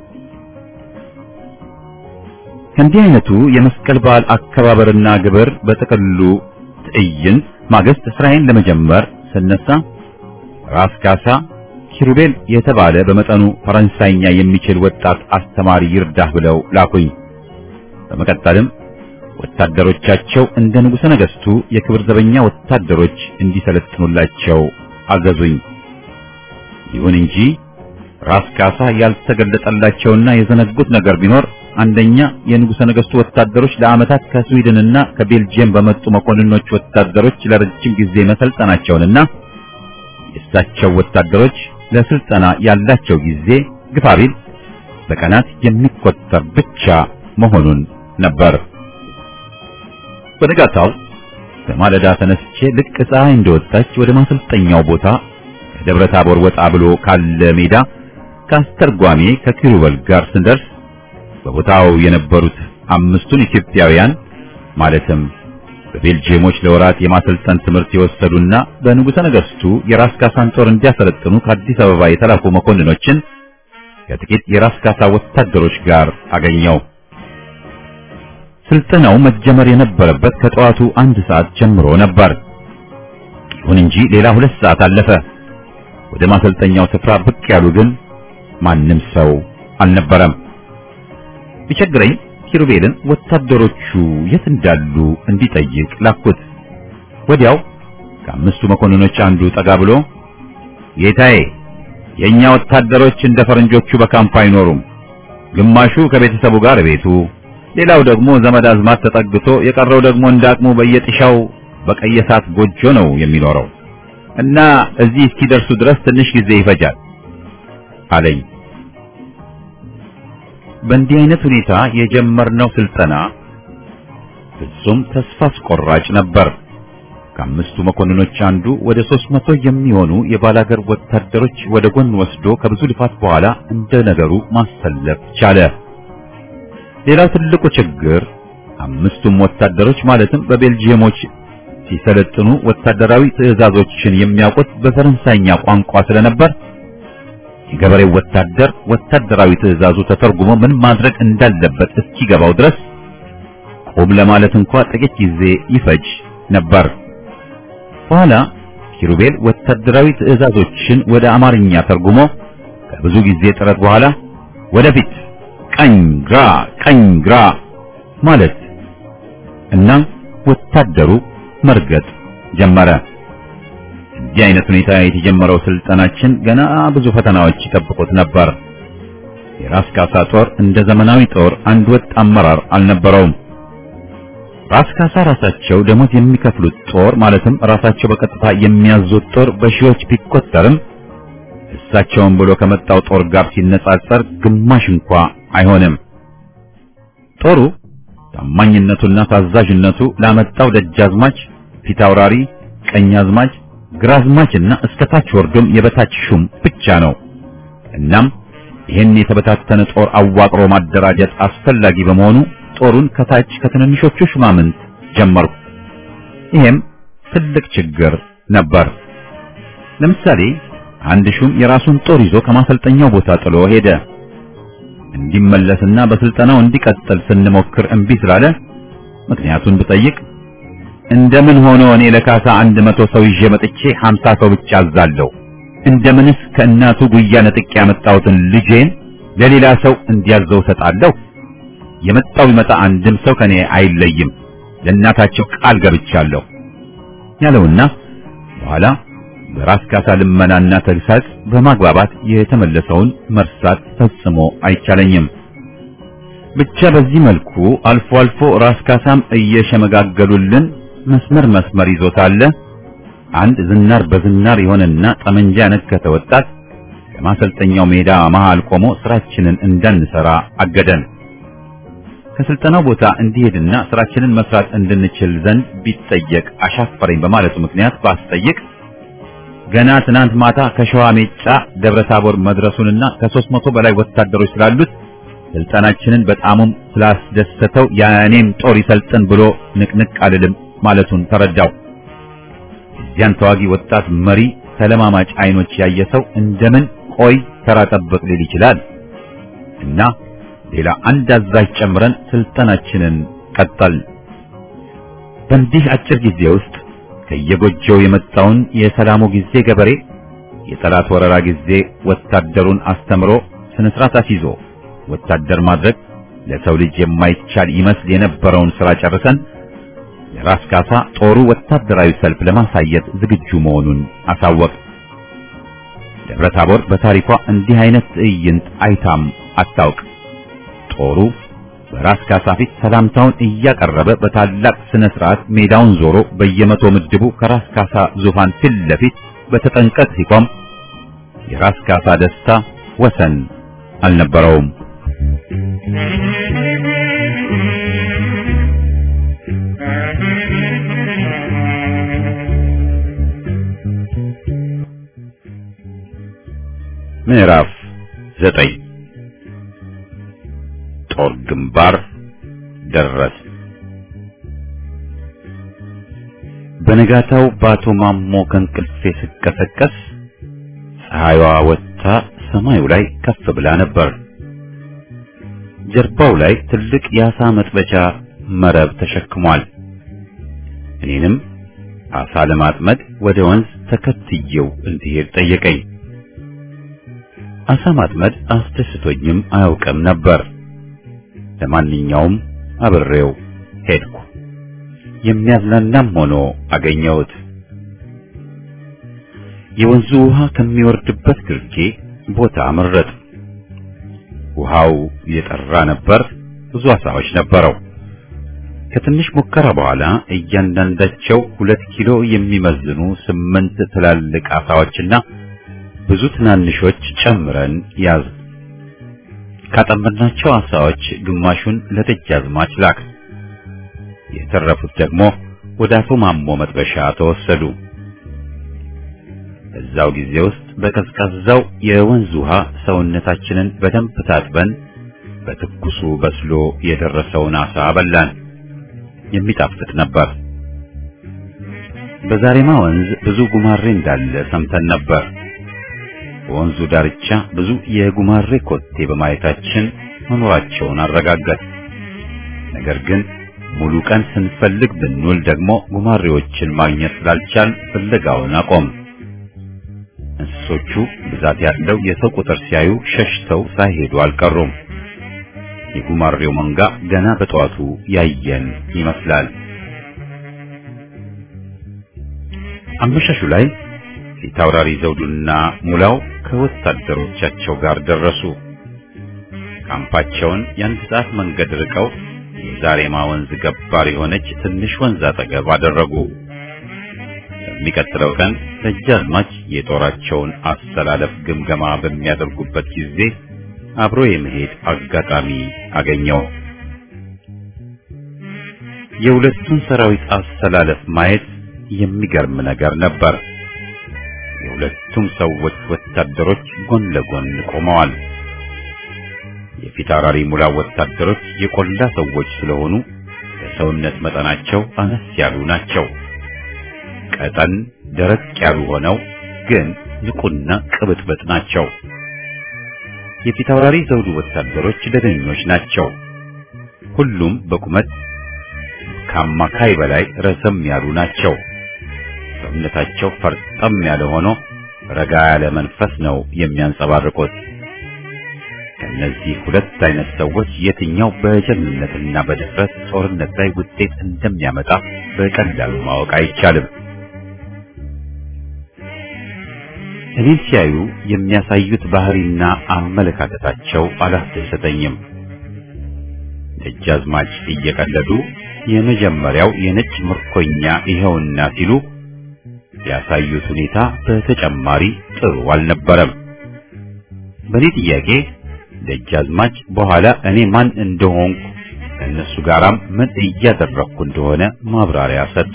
ከእንዲህ አይነቱ የመስቀል በዓል አከባበርና ግብር በጥቅሉ ትዕይንት ማግስት ስራዬን ለመጀመር ስነሳ ራስ ካሳ ኪሩቤል የተባለ በመጠኑ ፈረንሳይኛ የሚችል ወጣት አስተማሪ ይርዳህ ብለው ላኩኝ። በመቀጠልም ወታደሮቻቸው እንደ ንጉሠ ነገሥቱ የክብር ዘበኛ ወታደሮች እንዲሰለጥኑላቸው አዘዙኝ። ይሁን እንጂ ራስ ካሳ ያልተገለጠላቸውና የዘነጉት ነገር ቢኖር አንደኛ የንጉሠ ነገሥቱ ወታደሮች ለዓመታት ከስዊድንና ከቤልጂየም በመጡ መኮንኖች ወታደሮች ለረጅም ጊዜ መሰልጠናቸውንና የእሳቸው ወታደሮች ለስልጠና ያላቸው ጊዜ ግፋቢል በቀናት የሚቆጠር ብቻ መሆኑን ነበር። በነጋታው በማለዳ ተነስቼ ልክ ፀሐይ እንደወጣች ወደ ማሰልጠኛው ቦታ ከደብረ ታቦር ወጣ ብሎ ካለ ሜዳ ከአስተርጓሜ ከኪሩቤል ጋር ስንደርስ በቦታው የነበሩት 5ቱን ኢትዮጵያውያን ማለትም በቤልጂየሞች ለወራት የማሰልጠን ትምህርት የወሰዱና በንጉሠ ነገሥቱ የራስ ካሳን ጦር እንዲያሰለጥኑ ከአዲስ አበባ የተላኩ መኮንኖችን ከጥቂት የራስ ካሳ ወታደሮች ጋር አገኘው። ስልጠናው መጀመር የነበረበት ከጠዋቱ 1 ሰዓት ጀምሮ ነበር። ይሁን እንጂ ሌላ 2 ሰዓት አለፈ። ወደ ማሰልጠኛው ስፍራ ብቅ ያሉ ግን ማንም ሰው አልነበረም። ቢቸግረኝ ኪሩቤልን ወታደሮቹ የት እንዳሉ እንዲጠይቅ ላኩት። ወዲያው ከ5ቱ መኮንኖች አንዱ ጠጋ ብሎ ጌታዬ፣ የኛ ወታደሮች እንደ ፈረንጆቹ በካምፕ አይኖሩም። ግማሹ ከቤተሰቡ ጋር ቤቱ፣ ሌላው ደግሞ ዘመድ አዝማት ተጠግቶ፣ የቀረው ደግሞ እንዳቅሙ በየጥሻው በቀየሳት ጎጆ ነው የሚኖረው እና እዚህ እስኪደርሱ ድረስ ትንሽ ጊዜ ይፈጃል አለኝ። በእንዲህ አይነት ሁኔታ የጀመርነው ስልጠና ፍጹም ተስፋ አስቆራጭ ነበር። ከ5ቱ መኮንኖች አንዱ ወደ 300 የሚሆኑ የባላገር ወታደሮች ወደ ጎን ወስዶ ከብዙ ልፋት በኋላ እንደ ነገሩ ማሰለፍ ቻለ። ሌላው ትልቁ ችግር 5ቱም ወታደሮች ማለትም በቤልጂየሞች ሲሰለጥኑ ወታደራዊ ትዕዛዞችን የሚያውቁት በፈረንሳይኛ ቋንቋ ስለነበር የገበሬው ወታደር ወታደራዊ ትዕዛዙ ተተርጉሞ ምን ማድረግ እንዳለበት እስኪገባው ድረስ ቆም ለማለት እንኳን ጥቂት ጊዜ ይፈጅ ነበር። በኋላ ኪሩቤል ወታደራዊ ትዕዛዞችን ወደ አማርኛ ተርጉሞ ከብዙ ጊዜ ጥረት በኋላ ወደፊት ቀኝ ግራ ማለት እና ወታደሩ መርገጥ ጀመረ። እንዲህ አይነት ሁኔታ የተጀመረው ስልጠናችን ገና ብዙ ፈተናዎች ይጠብቁት ነበር። የራስ ካሳ ጦር እንደ ዘመናዊ ጦር አንድ ወጥ አመራር አልነበረውም። ራስ ካሳ ራሳቸው ደሞዝ የሚከፍሉት ጦር ማለትም ራሳቸው በቀጥታ የሚያዙት ጦር በሺዎች ቢቆጠርም እሳቸውን ብሎ ከመጣው ጦር ጋር ሲነጻጸር ግማሽ እንኳ አይሆንም። ጦሩ ታማኝነቱና ታዛዥነቱ ላመጣው ደጃዝማች፣ ፊታውራሪ፣ ቀኛዝማች፣ ግራዝማችና እስከታች ወርዶም የበታች ሹም ብቻ ነው። እናም ይህን የተበታተነ ጦር አዋቅሮ ማደራጀት አስፈላጊ በመሆኑ ጦሩን ከታች ከትንንሾቹ ሹማምንት ጀመርኩ። ይሄም ትልቅ ችግር ነበር። ለምሳሌ አንድ ሹም የራሱን ጦር ይዞ ከማሰልጠኛው ቦታ ጥሎ ሄደ። እንዲመለስና በስልጠናው እንዲቀጥል ስንሞክር እምቢ ስላለ ምክንያቱን ብጠይቅ እንደምን ሆኖ እኔ ለካሳ 100 ሰው ይዤ መጥቼ 50 ሰው ብቻ አዛለሁ? እንደምንስ ከእናቱ ጉያ ነጥቄ ያመጣሁትን ልጄን ለሌላ ሰው እንዲያዘው ሰጣለሁ? የመጣው ይመጣ አንድም ሰው ከኔ አይለይም፣ ለእናታቸው ቃል ገብቻለሁ ያለውና በኋላ በራስ ካሳ ልመናና ተግሳጽ በማግባባት የተመለሰውን መርሳት ፈጽሞ አይቻለኝም። ብቻ በዚህ መልኩ አልፎ አልፎ ራስ ካሳም እየሸመጋገሉልን መስመር ይዞታል። አንድ ዝናር በዝናር የሆነና ጠመንጃ ነከተ ወጣት ከማሰልጠኛው ሜዳ መሃል ቆሞ ስራችንን እንዳንሰራ አገደን። ከስልጠናው ቦታ እንዲሄድና ስራችንን መስራት እንድንችል ዘንድ ቢጠየቅ አሻፈረኝ በማለቱ ምክንያት ባስጠይቅ ገና ትናንት ማታ ከሸዋ ሜጫ ደብረታቦር መድረሱንና ከ300 በላይ ወታደሮች ስላሉት ስልጣናችንን በጣሙም ስላስደሰተው ያኔም ጦር ይሰልጥን ብሎ ንቅንቅ አልልም ማለቱን ተረዳው። እዚያን ተዋጊ ወጣት መሪ ተለማማጭ አይኖች ያየ ሰው እንደምን ቆይ ተራ ጠብቅ ሊል ይችላል? እና ሌላ አንድ አዛዥ ጨምረን ስልጣናችንን ቀጠል። በእንዲህ አጭር ጊዜ ውስጥ ከየጎጆው የመጣውን የሰላሙ ጊዜ ገበሬ የጠላት ወረራ ጊዜ ወታደሩን አስተምሮ ስነ ስርዓት አስይዞ ወታደር ማድረግ ለሰው ልጅ የማይቻል ይመስል የነበረውን ስራ ጨርሰን ለራስ ካሳ ጦሩ ወታደራዊ ሰልፍ ለማሳየት ዝግጁ መሆኑን አሳወቅ። ደብረታቦር በታሪኳ እንዲህ አይነት ትዕይንት አይታም አታውቅ። ጦሩ በራስ ካሳ ፊት ሰላምታውን እያቀረበ በታላቅ ስነ ስርዓት ሜዳውን ዞሮ በየመቶ ምድቡ ከራስ ካሳ ዙፋን ፊት ለፊት በተጠንቀቅ ሲቆም የራስ ካሳ ደስታ ወሰን አልነበረውም። ምዕራፍ 9 ጦር ግንባር ደረስ። በነጋታው ባቶ ማሞ ከእንቅልፌ ስቀሰቀስ ፀሐይዋ ወጥታ ሰማዩ ላይ ከፍ ብላ ነበር። ጀርባው ላይ ትልቅ የአሳ መጥበሻ መረብ ተሸክሟል። እኔንም አሳ ለማጥመድ ወደ ወንዝ ተከትየው እንድሄድ ጠየቀኝ። አሳ ማጥመድ አስደስቶኝም አያውቅም ነበር። ለማንኛውም አብሬው ሄድኩ። የሚያዝናናም ሆኖ አገኘሁት። የወንዙ ውሃ ከሚወርድበት ግርጌ ቦታ መረጥ። ውሃው የጠራ ነበር። ብዙ አሳዎች ነበረው። ከትንሽ ሙከራ በኋላ እያንዳንዳቸው 2 ኪሎ የሚመዝኑ 8 ትላልቅ አሳዎችና ብዙ ትናንሾች ጨምረን ያዝ። ካጠመድናቸው አሳዎች ግማሹን ለደጃዝማች ላክ። የተረፉት ደግሞ ወደ አቶ ማሞ መጥበሻ ተወሰዱ። እዛው ጊዜ ውስጥ በቀዝቃዛው የወንዝ ውሃ ሰውነታችንን በደንብ ታጥበን በትኩሱ በስሎ የደረሰውን አሳ በላን። የሚጣፍጥ ነበር። በዛሬማ ወንዝ ብዙ ጉማሬ እንዳለ ሰምተን ነበር። በወንዙ ዳርቻ ብዙ የጉማሬ ኮቴ በማየታችን መኖራቸውን አረጋገጥ። ነገር ግን ሙሉ ቀን ስንፈልግ ብንውል ደግሞ ጉማሬዎችን ማግኘት ስላልቻል ፍለጋውን አቆም። እንስሶቹ ብዛት ያለው የሰው ቁጥር ሲያዩ ሸሽተው ሳይሄዱ አልቀሩም። የጉማሬው መንጋ ገና በጠዋቱ ያየን ይመስላል። አመሻሹ ላይ ፊታውራሪ ዘውዱና ሙላው ከወታደሮቻቸው ጋር ደረሱ። ካምፓቸውን የአንድ ሰዓት መንገድ ርቀው የዛሬማ ወንዝ ገባር የሆነች ትንሽ ወንዝ አጠገብ አደረጉ። በሚቀጥለው ቀን ደጃዝማች የጦራቸውን አሰላለፍ ግምገማ በሚያደርጉበት ጊዜ አብሮ የመሄድ አጋጣሚ አገኘው። የሁለቱን ሰራዊት አሰላለፍ ማየት የሚገርም ነገር ነበር። የሁለቱም ሰዎች ወታደሮች ጎን ለጎን ቆመዋል። የፊታውራሪ ሙላ ወታደሮች የቆላ ሰዎች ስለሆኑ በሰውነት መጠናቸው አነስ ያሉ ናቸው። ቀጠን ደረቅ ያሉ ሆነው ግን ንቁና ቅብጥብጥ ናቸው። የፊታውራሪ ዘውዱ ወታደሮች ደገኞች ናቸው። ሁሉም በቁመት ከአማካይ በላይ ረዘም ያሉ ናቸው። ሰውነታቸው ፈርጠም ያለ ሆኖ ረጋ ያለ መንፈስ ነው የሚያንጸባርቁት። ከነዚህ ሁለት አይነት ሰዎች የትኛው በጀግንነትና በድፍረት ጦርነት ላይ ውጤት እንደሚያመጣ በቀላሉ ማወቅ አይቻልም። እኔን ሲያዩ የሚያሳዩት ባህሪና አመለካከታቸው አላስደሰተኝም። ደጃዝማች እየቀለዱ የመጀመሪያው የነጭ ምርኮኛ ይኸውና ሲሉ ያሳዩት ሁኔታ በተጨማሪ ጥሩ አልነበረም። በኔ ጥያቄ ደጃዝማች በኋላ እኔ ማን እንደሆንኩ ከእነሱ ጋራም ምን እያደረግኩ እንደሆነ ማብራሪያ ሰጡ።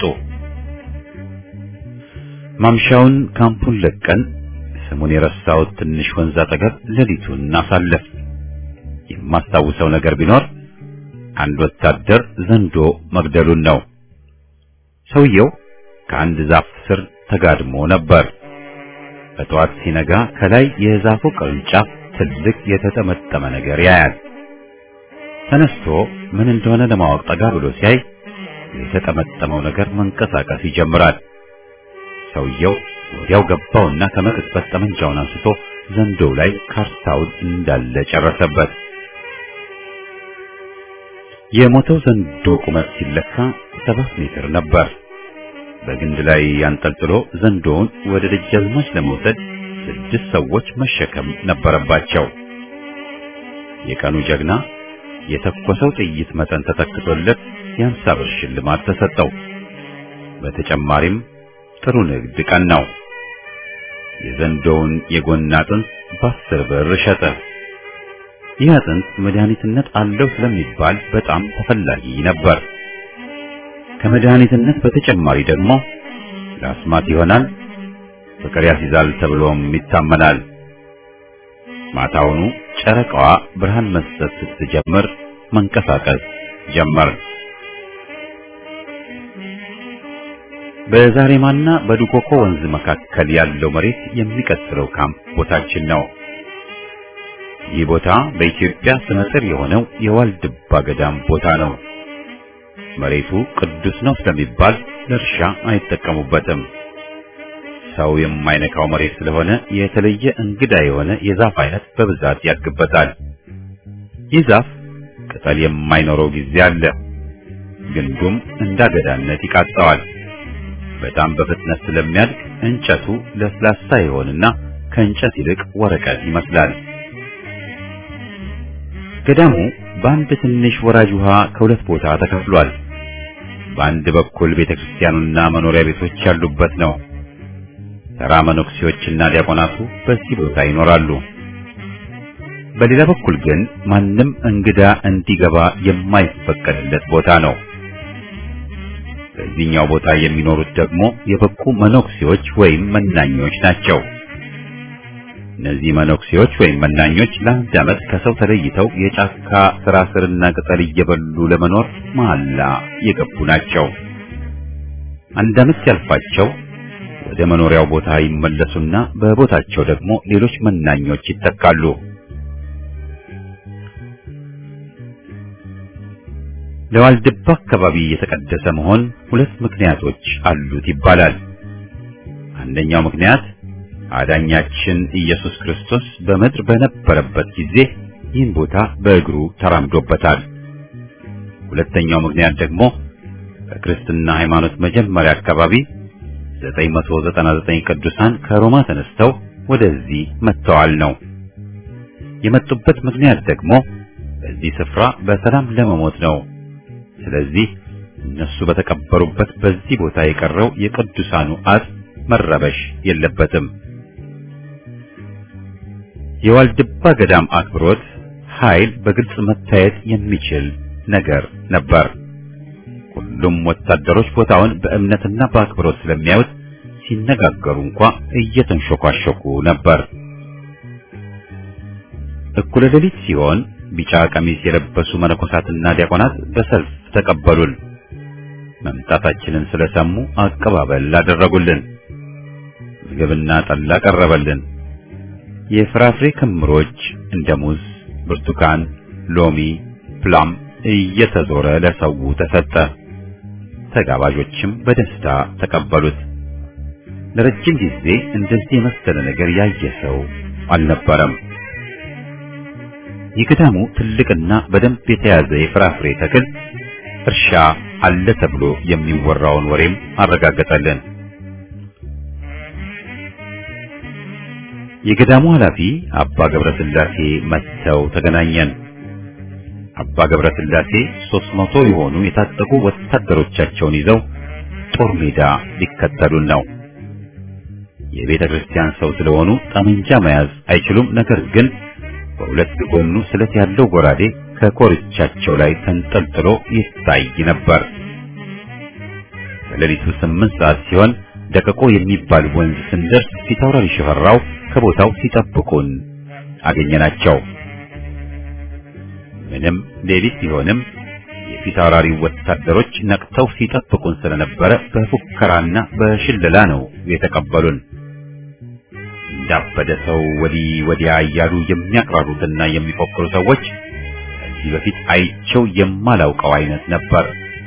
ማምሻውን ካምፑን ለቀን ስሙን የረሳሁት ትንሽ ወንዝ አጠገብ ሌሊቱን አሳለፍ። የማስታውሰው ነገር ቢኖር አንድ ወታደር ዘንዶ መግደሉን ነው። ሰውየው ከአንድ ዛፍ ስር ተጋድሞ ነበር። በጠዋት ሲነጋ ከላይ የዛፉ ቅርንጫፍ ትልቅ የተጠመጠመ ነገር ያያል። ተነስቶ ምን እንደሆነ ለማወቅ ጠጋ ብሎ ሲያይ የተጠመጠመው ነገር መንቀሳቀስ ይጀምራል። ሰውየው ወዲያው ገባውና ከመቅጽበት ጠመንጃውን አንስቶ ዘንዶው ላይ ካርታውን እንዳለ ጨረሰበት። የሞተው ዘንዶ ቁመት ሲለካ 7 ሜትር ነበር። በግንድ ላይ ያንጠልጥሎ ዘንዶውን ወደ ደጃዝማች ለመውሰድ 6 ሰዎች መሸከም ነበረባቸው። የቀኑ ጀግና የተኮሰው ጥይት መጠን ተተክቶለት የ50 ብር ሽልማት ተሰጠው። በተጨማሪም ጥሩ ንግድ ቀን ነው። የዘንዶውን የጎን አጥንት በ10 ብር ሸጠ። ይህ አጥንት መድኃኒትነት አለው ስለሚባል በጣም ተፈላጊ ነበር። ከመድኃኒትነት በተጨማሪ ደግሞ ለአስማት ይሆናል፣ ፍቅር ያስይዛል ተብሎም ይታመናል። ማታውኑ ጨረቃዋ ብርሃን መስጠት ስትጀምር መንቀሳቀስ ጀመር። በዛሬማና በዱኮኮ ወንዝ መካከል ያለው መሬት የሚቀጥለው ካምፕ ቦታችን ነው። ይህ ቦታ በኢትዮጵያ ስመጥር የሆነው የዋልድባ ገዳም ቦታ ነው። መሬቱ ቅዱስ ነው ስለሚባል ለእርሻ አይጠቀሙበትም። ሰው የማይነካው መሬት ስለሆነ የተለየ እንግዳ የሆነ የዛፍ አይነት በብዛት ያድግበታል። ይህ ዛፍ ቅጠል የማይኖረው ጊዜ አለ። ግንዱም እንዳገዳነት ይቃጣዋል። በጣም በፍጥነት ስለሚያድግ እንጨቱ ለስላሳ ይሆንና ከእንጨት ይልቅ ወረቀት ይመስላል። ገዳሙ በአንድ ትንሽ ወራጅ ውሃ ከሁለት ቦታ ተከፍሏል። በአንድ በኩል ቤተክርስቲያኑና መኖሪያ ቤቶች ያሉበት ነው። ተራ መነኩሴዎችና ዲያቆናቱ በዚህ ቦታ ይኖራሉ። በሌላ በኩል ግን ማንም እንግዳ እንዲገባ የማይፈቀድለት ቦታ ነው። በዚህኛው ቦታ የሚኖሩት ደግሞ የበቁ መነኩሴዎች ወይም መናኞች ናቸው። እነዚህ መነኩሴዎች ወይም መናኞች ለአንድ ዓመት ከሰው ተለይተው የጫካ ስራ ስርና ቅጠል እየበሉ ለመኖር መሐላ የገቡ ናቸው። አንድ ዓመት ሲያልፋቸው ወደ መኖሪያው ቦታ ይመለሱና በቦታቸው ደግሞ ሌሎች መናኞች ይተካሉ። ለዋልድባ አካባቢ የተቀደሰ መሆን 2 ምክንያቶች አሉት ይባላል። አንደኛው ምክንያት አዳኛችን ኢየሱስ ክርስቶስ በምድር በነበረበት ጊዜ ይህን ቦታ በእግሩ ተራምዶበታል። ሁለተኛው ምክንያት ደግሞ በክርስትና ሃይማኖት መጀመሪያ አካባቢ 999 ቅዱሳን ከሮማ ተነስተው ወደዚህ መጥተዋል ነው። የመጡበት ምክንያት ደግሞ በዚህ ስፍራ በሰላም ለመሞት ነው። ስለዚህ እነሱ በተቀበሩበት በዚህ ቦታ የቀረው የቅዱሳኑ አጽም መረበሽ የለበትም። የዋልድባ ገዳም አክብሮት ኃይል በግልጽ መታየት የሚችል ነገር ነበር። ሁሉም ወታደሮች ቦታውን በእምነትና በአክብሮት ስለሚያዩት ሲነጋገሩ እንኳን እየተንሾካሾኩ ነበር። እኩለ ሌሊት ሲሆን ቢጫ ቀሚስ የለበሱ መነኮሳትና ዲያቆናት በሰልፍ ተቀበሉን። መምጣታችንን ስለሰሙ አቀባበል አደረጉልን። ምግብና ጠላ ቀረበልን። የፍራፍሬ ክምሮች እንደ ሙዝ፣ ብርቱካን፣ ሎሚ፣ ፕላም እየተዞረ ለሰው ተሰጠ። ተጋባዦችም በደስታ ተቀበሉት። ለረጅም ጊዜ እንደዚህ የመሰለ ነገር ያየ ሰው አልነበረም። የገዳሙ ትልቅና በደንብ የተያዘ የፍራፍሬ ተክል እርሻ አለ ተብሎ የሚወራውን ወሬም አረጋገጠልን። የገዳሙ ኃላፊ አባ ገብረስላሴ መጥተው ተገናኘን። አባ ገብረስላሴ 300 የሆኑ የታጠቁ ወታደሮቻቸውን ይዘው ጦር ሜዳ ሊከተሉን ነው። የቤተ ክርስቲያን ሰው ስለሆኑ ጠመንጃ መያዝ አይችሉም። ነገር ግን በሁለት ጎኑ ስለት ያለው ጎራዴ ከኮርቻቸው ላይ ተንጠልጥሎ ይታይ ነበር። በሌሊቱ 8 ሰዓት ሲሆን ደቀቆ የሚባል ወንዝ ስንደርስ ፊታውራሪ ሽፈራው ከቦታው ሲጠብቁን አገኘናቸው። ምንም ሌሊት ቢሆንም የፊታውራሪ ወታደሮች ነቅተው ሲጠብቁን ስለነበረ በፉከራና በሽለላ ነው የተቀበሉን። እንዳበደ ሰው ወዲህ ወዲያ እያሉ የሚያቅራሩትና የሚፎክሩ ሰዎች ከዚህ በፊት አይቸው የማላውቀው አይነት ነበር።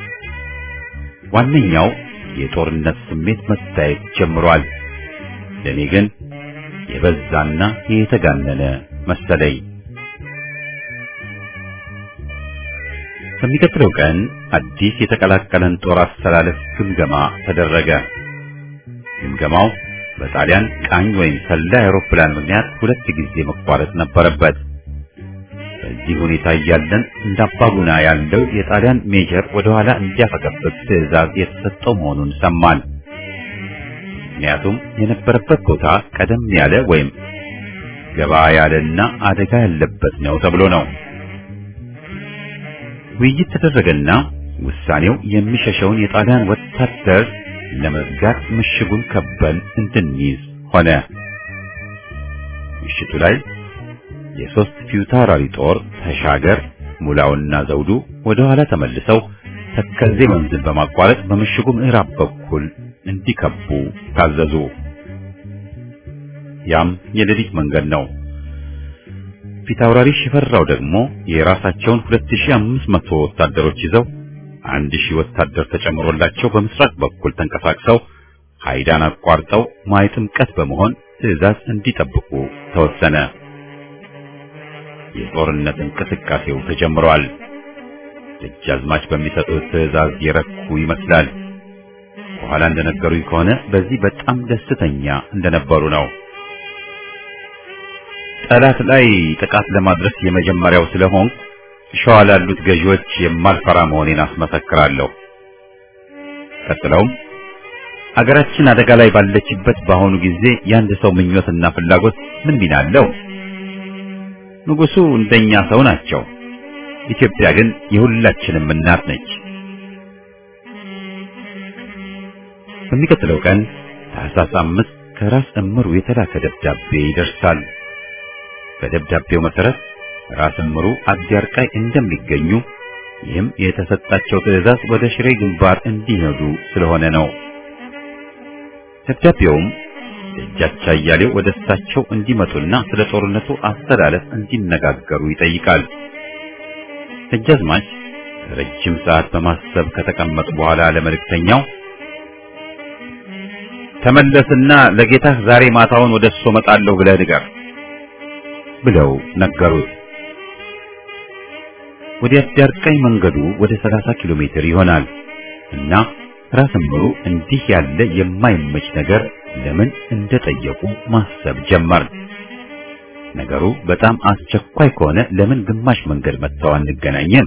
ዋነኛው የጦርነት ስሜት መታየት ጀምሯል። ለኔ ግን የበዛና የተጋነነ መሰለኝ። በሚቀጥለው ቀን አዲስ የተቀላቀለን ጦር አስተላለፍ ግምገማ ተደረገ። ግምገማው በጣሊያን ቃኝ ወይም ሰላይ አውሮፕላን ምክንያት 2 ጊዜ መቋረጥ ነበረበት። በዚህ ሁኔታ እያለን እንዳባጉና ያለው የጣሊያን ሜጀር ወደ ኋላ እንዲያፈገፍግ ትዕዛዝ የተሰጠው መሆኑን ሰማን። ምክንያቱም የነበረበት ቦታ ቀደም ያለ ወይም ገባ ያለና አደጋ ያለበት ነው ተብሎ ነው። ውይይት ተደረገና ውሳኔው የሚሸሸውን የጣሊያን ወታደር ለመዝጋት ምሽጉን ከበን እንድንይዝ ሆነ። ምሽቱ ላይ የሶስት ፊታውራሪ ጦር ተሻገር፣ ሙላውና ዘውዱ ወደ ኋላ ተመልሰው ተከዜ ወንዝን በማቋረጥ በምሽጉ ምዕራብ በኩል እንዲከቡ ታዘዙ። ያም የሌሊት መንገድ ነው። ፊታውራሪ ሽፈራው ደግሞ የራሳቸውን 2500 ወታደሮች ይዘው 1000 ወታደር ተጨምሮላቸው በምስራቅ በኩል ተንቀሳቅሰው ሃይዳን አቋርጠው ማይጥምቀት በመሆን ትዕዛዝ እንዲጠብቁ ተወሰነ። የጦርነት እንቅስቃሴው ተጀምሯል። ደጃዝማች በሚሰጡት ትዕዛዝ የረኩ ይመስላል። በኋላ እንደነገሩኝ ከሆነ በዚህ በጣም ደስተኛ እንደነበሩ ነው። ጠላት ላይ ጥቃት ለማድረስ የመጀመሪያው ስለሆን ሸዋ ላሉት ገዢዎች የማልፈራ መሆኔን አስመሰክራለሁ። ቀጥለውም አገራችን አደጋ ላይ ባለችበት በአሁኑ ጊዜ የአንድ ሰው ምኞትና ፍላጎት ምን ሚና አለው? ንጉሱ እንደኛ ሰው ናቸው። ኢትዮጵያ ግን የሁላችንም እናት ነች። በሚቀጥለው ቀን ታኅሳስ 5 ከራስ እምሩ የተላከ ደብዳቤ ይደርሳል። በደብዳቤው መሰረት ራስ እምሩ አዲያርቃይ እንደሚገኙ፣ ይህም የተሰጣቸው ትዕዛዝ ወደ ሽሬ ግንባር እንዲሄዱ ስለሆነ ነው። ደብዳቤውም ደጃች አያሌው ወደ እሳቸው እንዲመጡና ስለ ጦርነቱ አስተላለፍ እንዲነጋገሩ ይጠይቃል። ደጃዝማች ረጅም ሰዓት በማሰብ ከተቀመጡ በኋላ ለመልእክተኛው ተመለስና ለጌታህ ዛሬ ማታውን ወደሱ መጣለሁ ብለህ ንገር ብለው ነገሩት። ወደ አዲያርቃይ መንገዱ ወደ 30 ኪሎ ሜትር ይሆናል እና ራስ እምሩ እንዲህ ያለ የማይመች ነገር ለምን እንደጠየቁ ማሰብ ጀመር። ነገሩ በጣም አስቸኳይ ከሆነ ለምን ግማሽ መንገድ መጥተው አንገናኝም?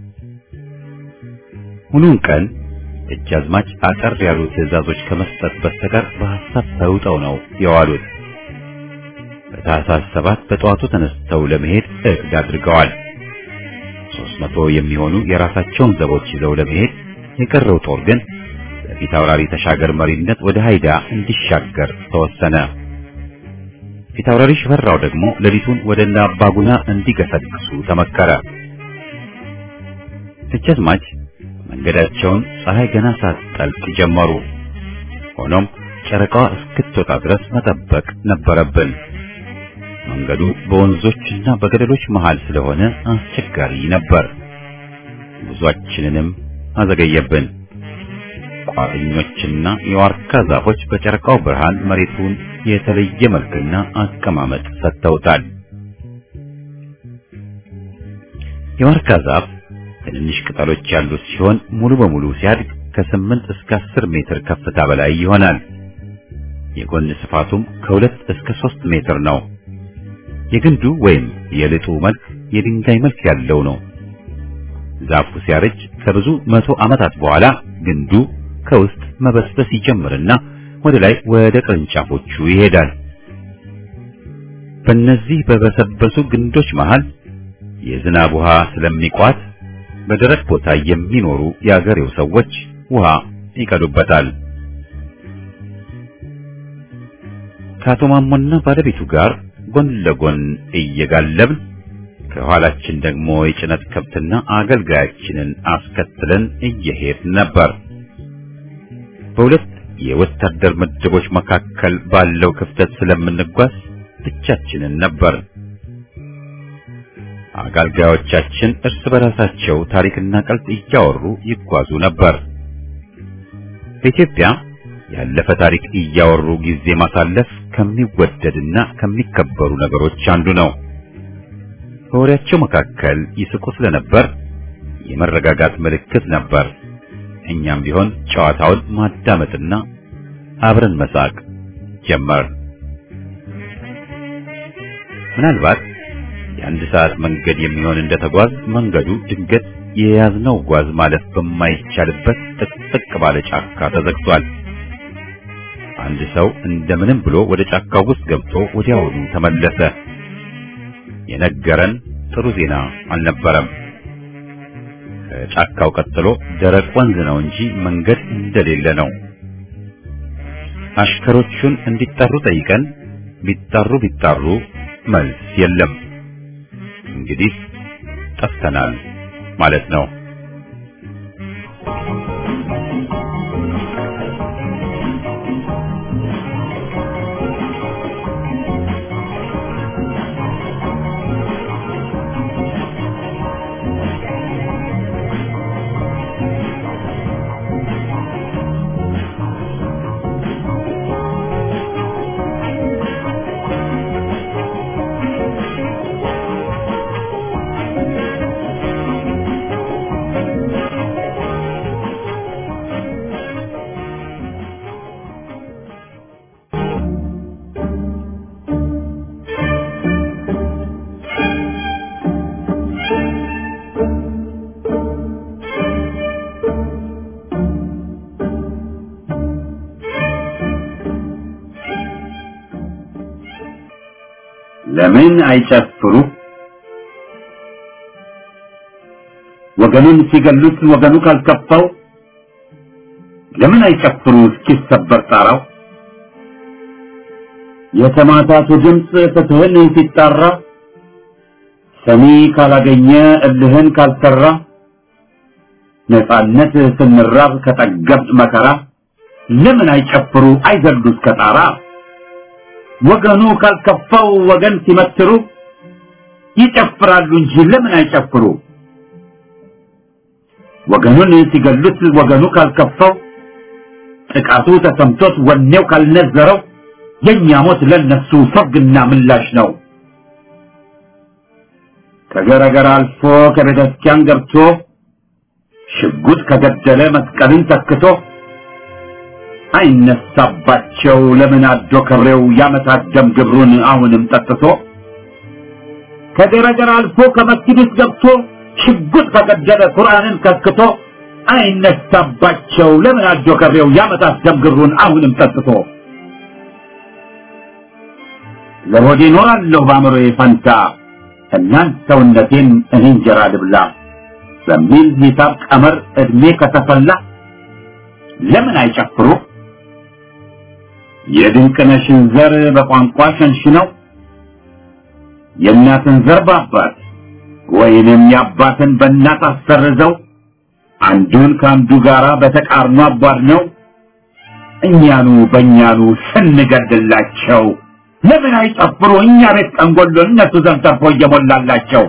ሙሉን ቀን ደጃዝማች አጠር ያሉ ትዕዛዞች ከመስጠት በስተቀር በሐሳብ ተውጠው ነው የዋሉት። በታህሳስ 7 በጠዋቱ ተነስተው ለመሄድ እቅድ አድርገዋል። 300 የሚሆኑ የራሳቸውን ዘቦች ይዘው ለመሄድ፣ የቀረው ጦር ግን በፊት አውራሪ ተሻገር መሪነት ወደ ሃይዳ እንዲሻገር ተወሰነ። ፊት አውራሪ ሽፈራው ደግሞ ሌሊቱን ወደ አባጉና እንዲገሰግሱ ተመከረ። ደጃዝማች መንገዳቸውን ፀሐይ ገና ሳትጠልቅ ጀመሩ። ሆኖም ጨረቃዋ እስክትወጣ ድረስ መጠበቅ ነበረብን። መንገዱ በወንዞችና በገደሎች መሃል ስለሆነ አስቸጋሪ ነበር። ጉዟችንንም አዘገየብን። ቋጥኞችና የዋርካ ዛፎች በጨረቃው ብርሃን መሬቱን የተለየ መልክና አቀማመጥ ሰጥተውታል። የዋርካ ዛፍ ትንንሽ ቅጠሎች ያሉት ሲሆን ሙሉ በሙሉ ሲያድግ ከ8 እስከ 10 ሜትር ከፍታ በላይ ይሆናል። የጎን ስፋቱም ከ2 እስከ 3 ሜትር ነው። የግንዱ ወይም የልጡ መልክ የድንጋይ መልክ ያለው ነው። ዛፉ ሲያረጅ ከብዙ 100 ዓመታት በኋላ ግንዱ ከውስጥ መበስበስ ይጀምርና ወደ ላይ ወደ ቅርንጫፎቹ ይሄዳል። በእነዚህ በበሰበሱ ግንዶች መሃል የዝናብ ውሃ ስለሚቋት በደረቅ ቦታ የሚኖሩ የአገሬው ሰዎች ውሃ ይቀዱበታል። ከአቶ ማሞና ባለቤቱ ጋር ጎን ለጎን እየጋለብን ከኋላችን ደግሞ የጭነት ከብትና አገልጋያችንን አስከትለን እየሄድን ነበር። በሁለት የወታደር ምድቦች መካከል ባለው ክፍተት ስለምንጓዝ ብቻችንን ነበር። አገልጋዮቻችን እርስ በራሳቸው ታሪክና ቀልድ እያወሩ ይጓዙ ነበር። በኢትዮጵያ ያለፈ ታሪክ እያወሩ ጊዜ ማሳለፍ ከሚወደድና ከሚከበሩ ነገሮች አንዱ ነው። በወሬያቸው መካከል ይስቁ ስለነበር የመረጋጋት ምልክት ነበር። እኛም ቢሆን ጨዋታውን ማዳመጥና አብረን መሳቅ ጀመር። ምናልባት የአንድ ሰዓት መንገድ የሚሆን እንደተጓዝ መንገዱ ድንገት የያዝነው ጓዝ ማለፍ በማይቻልበት ጥቅጥቅ ባለ ጫካ ተዘግቷል። አንድ ሰው እንደምንም ብሎ ወደ ጫካው ውስጥ ገብቶ ወዲያውኑ ተመለሰ። የነገረን ጥሩ ዜና አልነበረም። ከጫካው ቀጥሎ ደረቅ ወንዝ ነው እንጂ መንገድ እንደሌለ ነው። አሽከሮቹን እንዲጠሩ ጠይቀን ቢጣሩ መልስ የለም። እንግዲህ ጠፍተናል ማለት ነው። ለምን አይጨፍሩ? ወገኑን ሲገሉት ወገኑ ካልከፋው ለምን አይጨፍሩ እስኪሰበር ጣራው? የተማታቱ ድምፅ ፍትህን ሲጣራ ሰሚ ካላገኘ እልህን ካልሰራ ነፃነት ስንራብ ከጠገብጥ መከራ ለምን አይጨፍሩ አይዘሉ እስከ ጣራ? ወገኑ ካልከፋው ወገን ሲመትሩ ይጨፍራሉ እንጂ ለምን አይጨፍሩ? ወገኑን ሲገሉት ወገኑ ካልከፋው ጥቃቱ ተሰምቶት ወኔው ካልነዘረው የኛ ሞት ለነሱ ሰርግና ምላሽ ነው። ከገረገር አልፎ ከቤተክርስቲያን ገብቶ ሽጉጥ ከገደለ መስቀልን ተክቶ አይነሳባቸው ለምን አዶ ከብሬው ያመታት ደም ግብሩን አሁንም ጠጥቶ ከደረጃ አልፎ ከመስጊድ ገብቶ ሽጉጥ ከገደለ ቁርአንን ከስክቶ አይነሳባቸው ለምን አጆ ከሬው ያመጣት ደምግሩን አሁንም ጠጥቶ ለሆዴ ኖራለሁ ባምሮዬ ፈንታ እናንተ ሰውነቴን እኔ እንጀራ ልብላ በሚል ሂሳብ ቀመር እድሜ ከተፈላ ለምን አይጨፍሩ የድንቅነሽን ዘር በቋንቋ ሸንሽነው የእናትን ዘር በአባት ወይንም የአባትን በእናት አሰርዘው አንዱን ከአንዱ ጋራ በተቃርኖ አቧድነው እኛኑ በእኛኑ ስንገድላቸው ለምን አይጨፍሩ እኛ ቤት ጠንጎሎ እነሱ ዘንድ ተርፎ እየሞላላቸው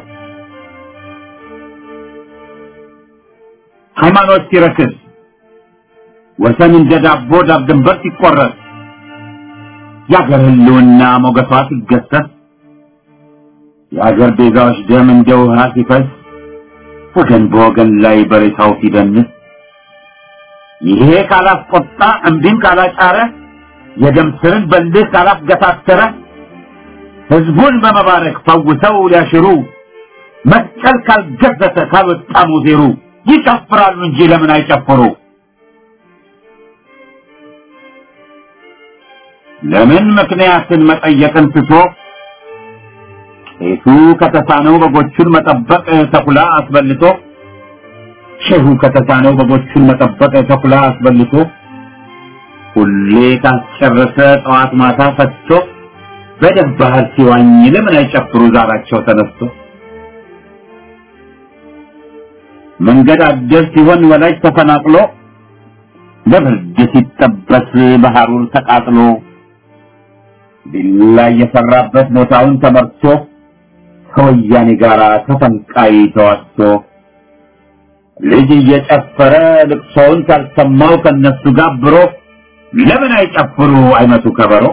ሃይማኖት ሲረክስ ወሰን እንደ ዳቦ ዳር ድንበር ሲቆረጥ የአገር ህልውና ሞገሷ ሲገሰስ የአገር ቤዛዎች ደም እንደ ውሃ ሲፈስ ወገን በወገን ላይ በሬታው ሲደንስ ይሄ ካላስቆጣ እምቢም ካላጫረ የደም ስርን በልህ ካላስገታተረ ህዝቡን በመባረክ ፈውሰው ሊያሽሩ መስቀል ካልገዘተ ካልወጣ ሙዜሩ ይጨፍራሉ እንጂ ለምን አይጨፍሩ ለምን ምክንያትን መጠየቅን ትቶ ቄሱ ከተሳነው በጎቹን መጠበቅ ተኩላ አስበልቶ ሼሁ ከተሳነው በጎቹን መጠበቅ ተኩላ አስበልቶ ሁሌ ካስጨረሰ ጠዋት ማታ ፈትቶ በደም ባህር ሲዋኝ ለምን አይጨፍሩ ዛራቸው ተነስቶ መንገድ አደር ሲሆን ወላጅ ተፈናቅሎ ለብርድ ሲጠበስ ባህሩን ተቃጥሎ ቢላ የፈራበት ቦታውን ተመርቶ ከወያኔ ጋራ ተፈንቃይ ተዋስቶ ልጅ እየጨፈረ ልቅሶውን ካልሰማው ከነሱ ጋብሮ ለምን አይጨፍሩ አይመቱ ከበሮ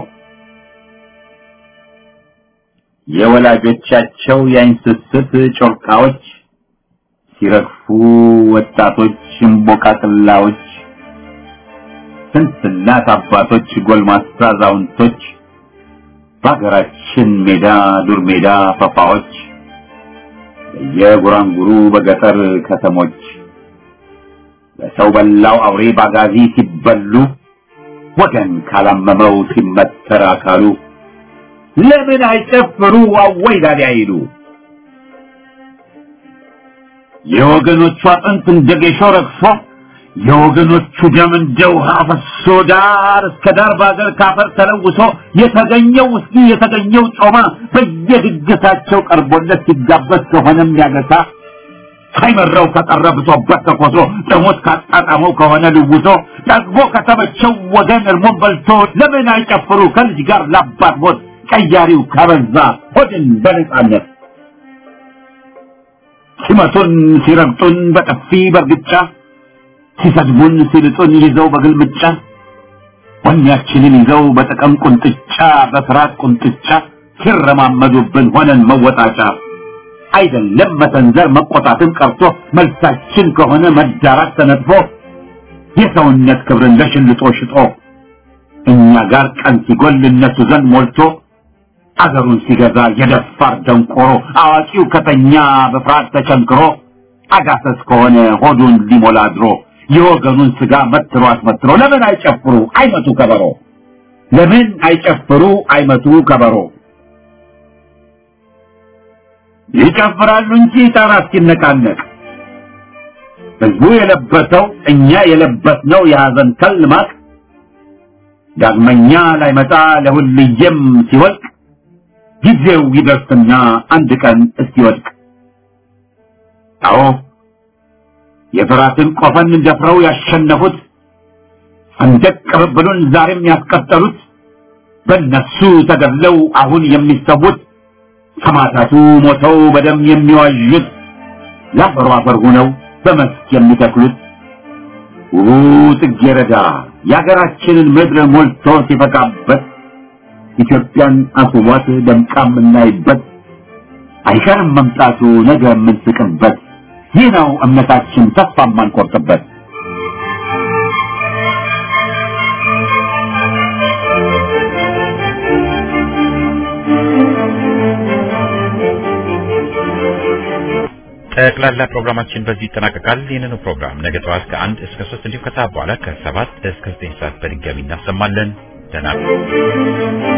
የወላጆቻቸው የአይንስስት ጮርቃዎች ሲረግፉ ወጣቶች እምቦቃቅላዎች ስንት እናት አባቶች ጎልማሳ አዛውንቶች በሀገራችን ሜዳ ዱር ሜዳ ፈፋዎች የጉራንጉሩ በገጠር ከተሞች በሰው በላው አውሬ ባጋዚ ሲበሉ ወገን ካላመመው ሲመተር አካሉ ለምን አይጨፍሩ አወይ ዳሊ አይሉ የወገኖቹ አጥንት እንደ ጌሾ ረግፎ የወገኖቹ ደም እንደ ውሃ ፈሶ ዳር እስከ ዳር ባገር ካፈር ተለውሶ የተገኘው ውስኪ የተገኘው ጮማ በየድግሳቸው ቀርቦለት ሲጋበዝ ከሆነም ያገሳ ሳይመረው ከቀረብቶበት ተቆሶ ደሞት ካጣጣመው ከሆነ ልውሶ ጠግቦ ከተመቸው ወገን እርሞን በልቶ ለምን አይጨፍሩ ከልጅ ጋር ላባት ሞት ቀያሪው ከበዛ ሆድን በነጻነት ሲመቱን ሲረግጡን በጥፊ በርግጫ ሲሰድቡን ሲልጡን ይዘው በግልምጫ ወኛችንን ይዘው በጥቅም ቁንጥጫ በፍራት ቁንጥጫ ሲረማመዱብን ሆነን መወጣጫ አይደለም መሰንዘር መቆጣትን ቀርቶ መልሳችን ከሆነ መዳራት ተነጥፎ የሰውነት ክብርን ለሽልጦ ሽጦ እኛ ጋር ቀን ሲጎል እነሱ ዘንድ ሞልቶ አገሩን ሲገዛ የደፋር ደንቆሮ አዋቂው ከተኛ በፍርሃት ተቸንክሮ አጋሰስ ከሆነ ሆዱን ሊሞላ ድሮ የወገኑን ስጋ መትሮ አስመትሮ ለምን አይጨፍሩ አይመቱ ከበሮ ለምን አይጨፍሩ አይመቱ ከበሮ ይጨፍራሉ እንጂ ጣራ እስኪነቃነቅ ህዝቡ የለበሰው እኛ የለበስነው የሐዘን ከልማቅ ዳግመኛ ላይመጣ ለሁልየም ሲወልቅ ጊዜው ይደርስና አንድ ቀን እስኪወድቅ አዎ የፍራትን ቆፈን ደፍረው ያሸነፉት ሰንደቅ ቅብብሉን ዛሬም ያስቀጠሉት በእነሱ ተገድለው አሁን የሚሰዉት ሰማዕታቱ ሞተው በደም የሚዋዡት ለአፈሩ አፈር ሆነው በመስክ የሚተክሉት ጽጌረዳ የሀገራችንን ምድር ሞልቶ ሲፈካበት ኢትዮጵያን አስቧት ደምቃም እናይበት አይቀርም መምጣቱ ነገ የምንስቅበት ይህ ነው እምነታችን ተስፋ የማንቆርጥበት ጠቅላላ ፕሮግራማችን በዚህ ይጠናቀቃል። ይህንኑ ፕሮግራም ነገ ጠዋት ከ1 እስከ 3 እንዲሁም ከሰዓት በኋላ ከ7 እስከ 9 ሰዓት በድጋሚ እናሰማለን። ደህና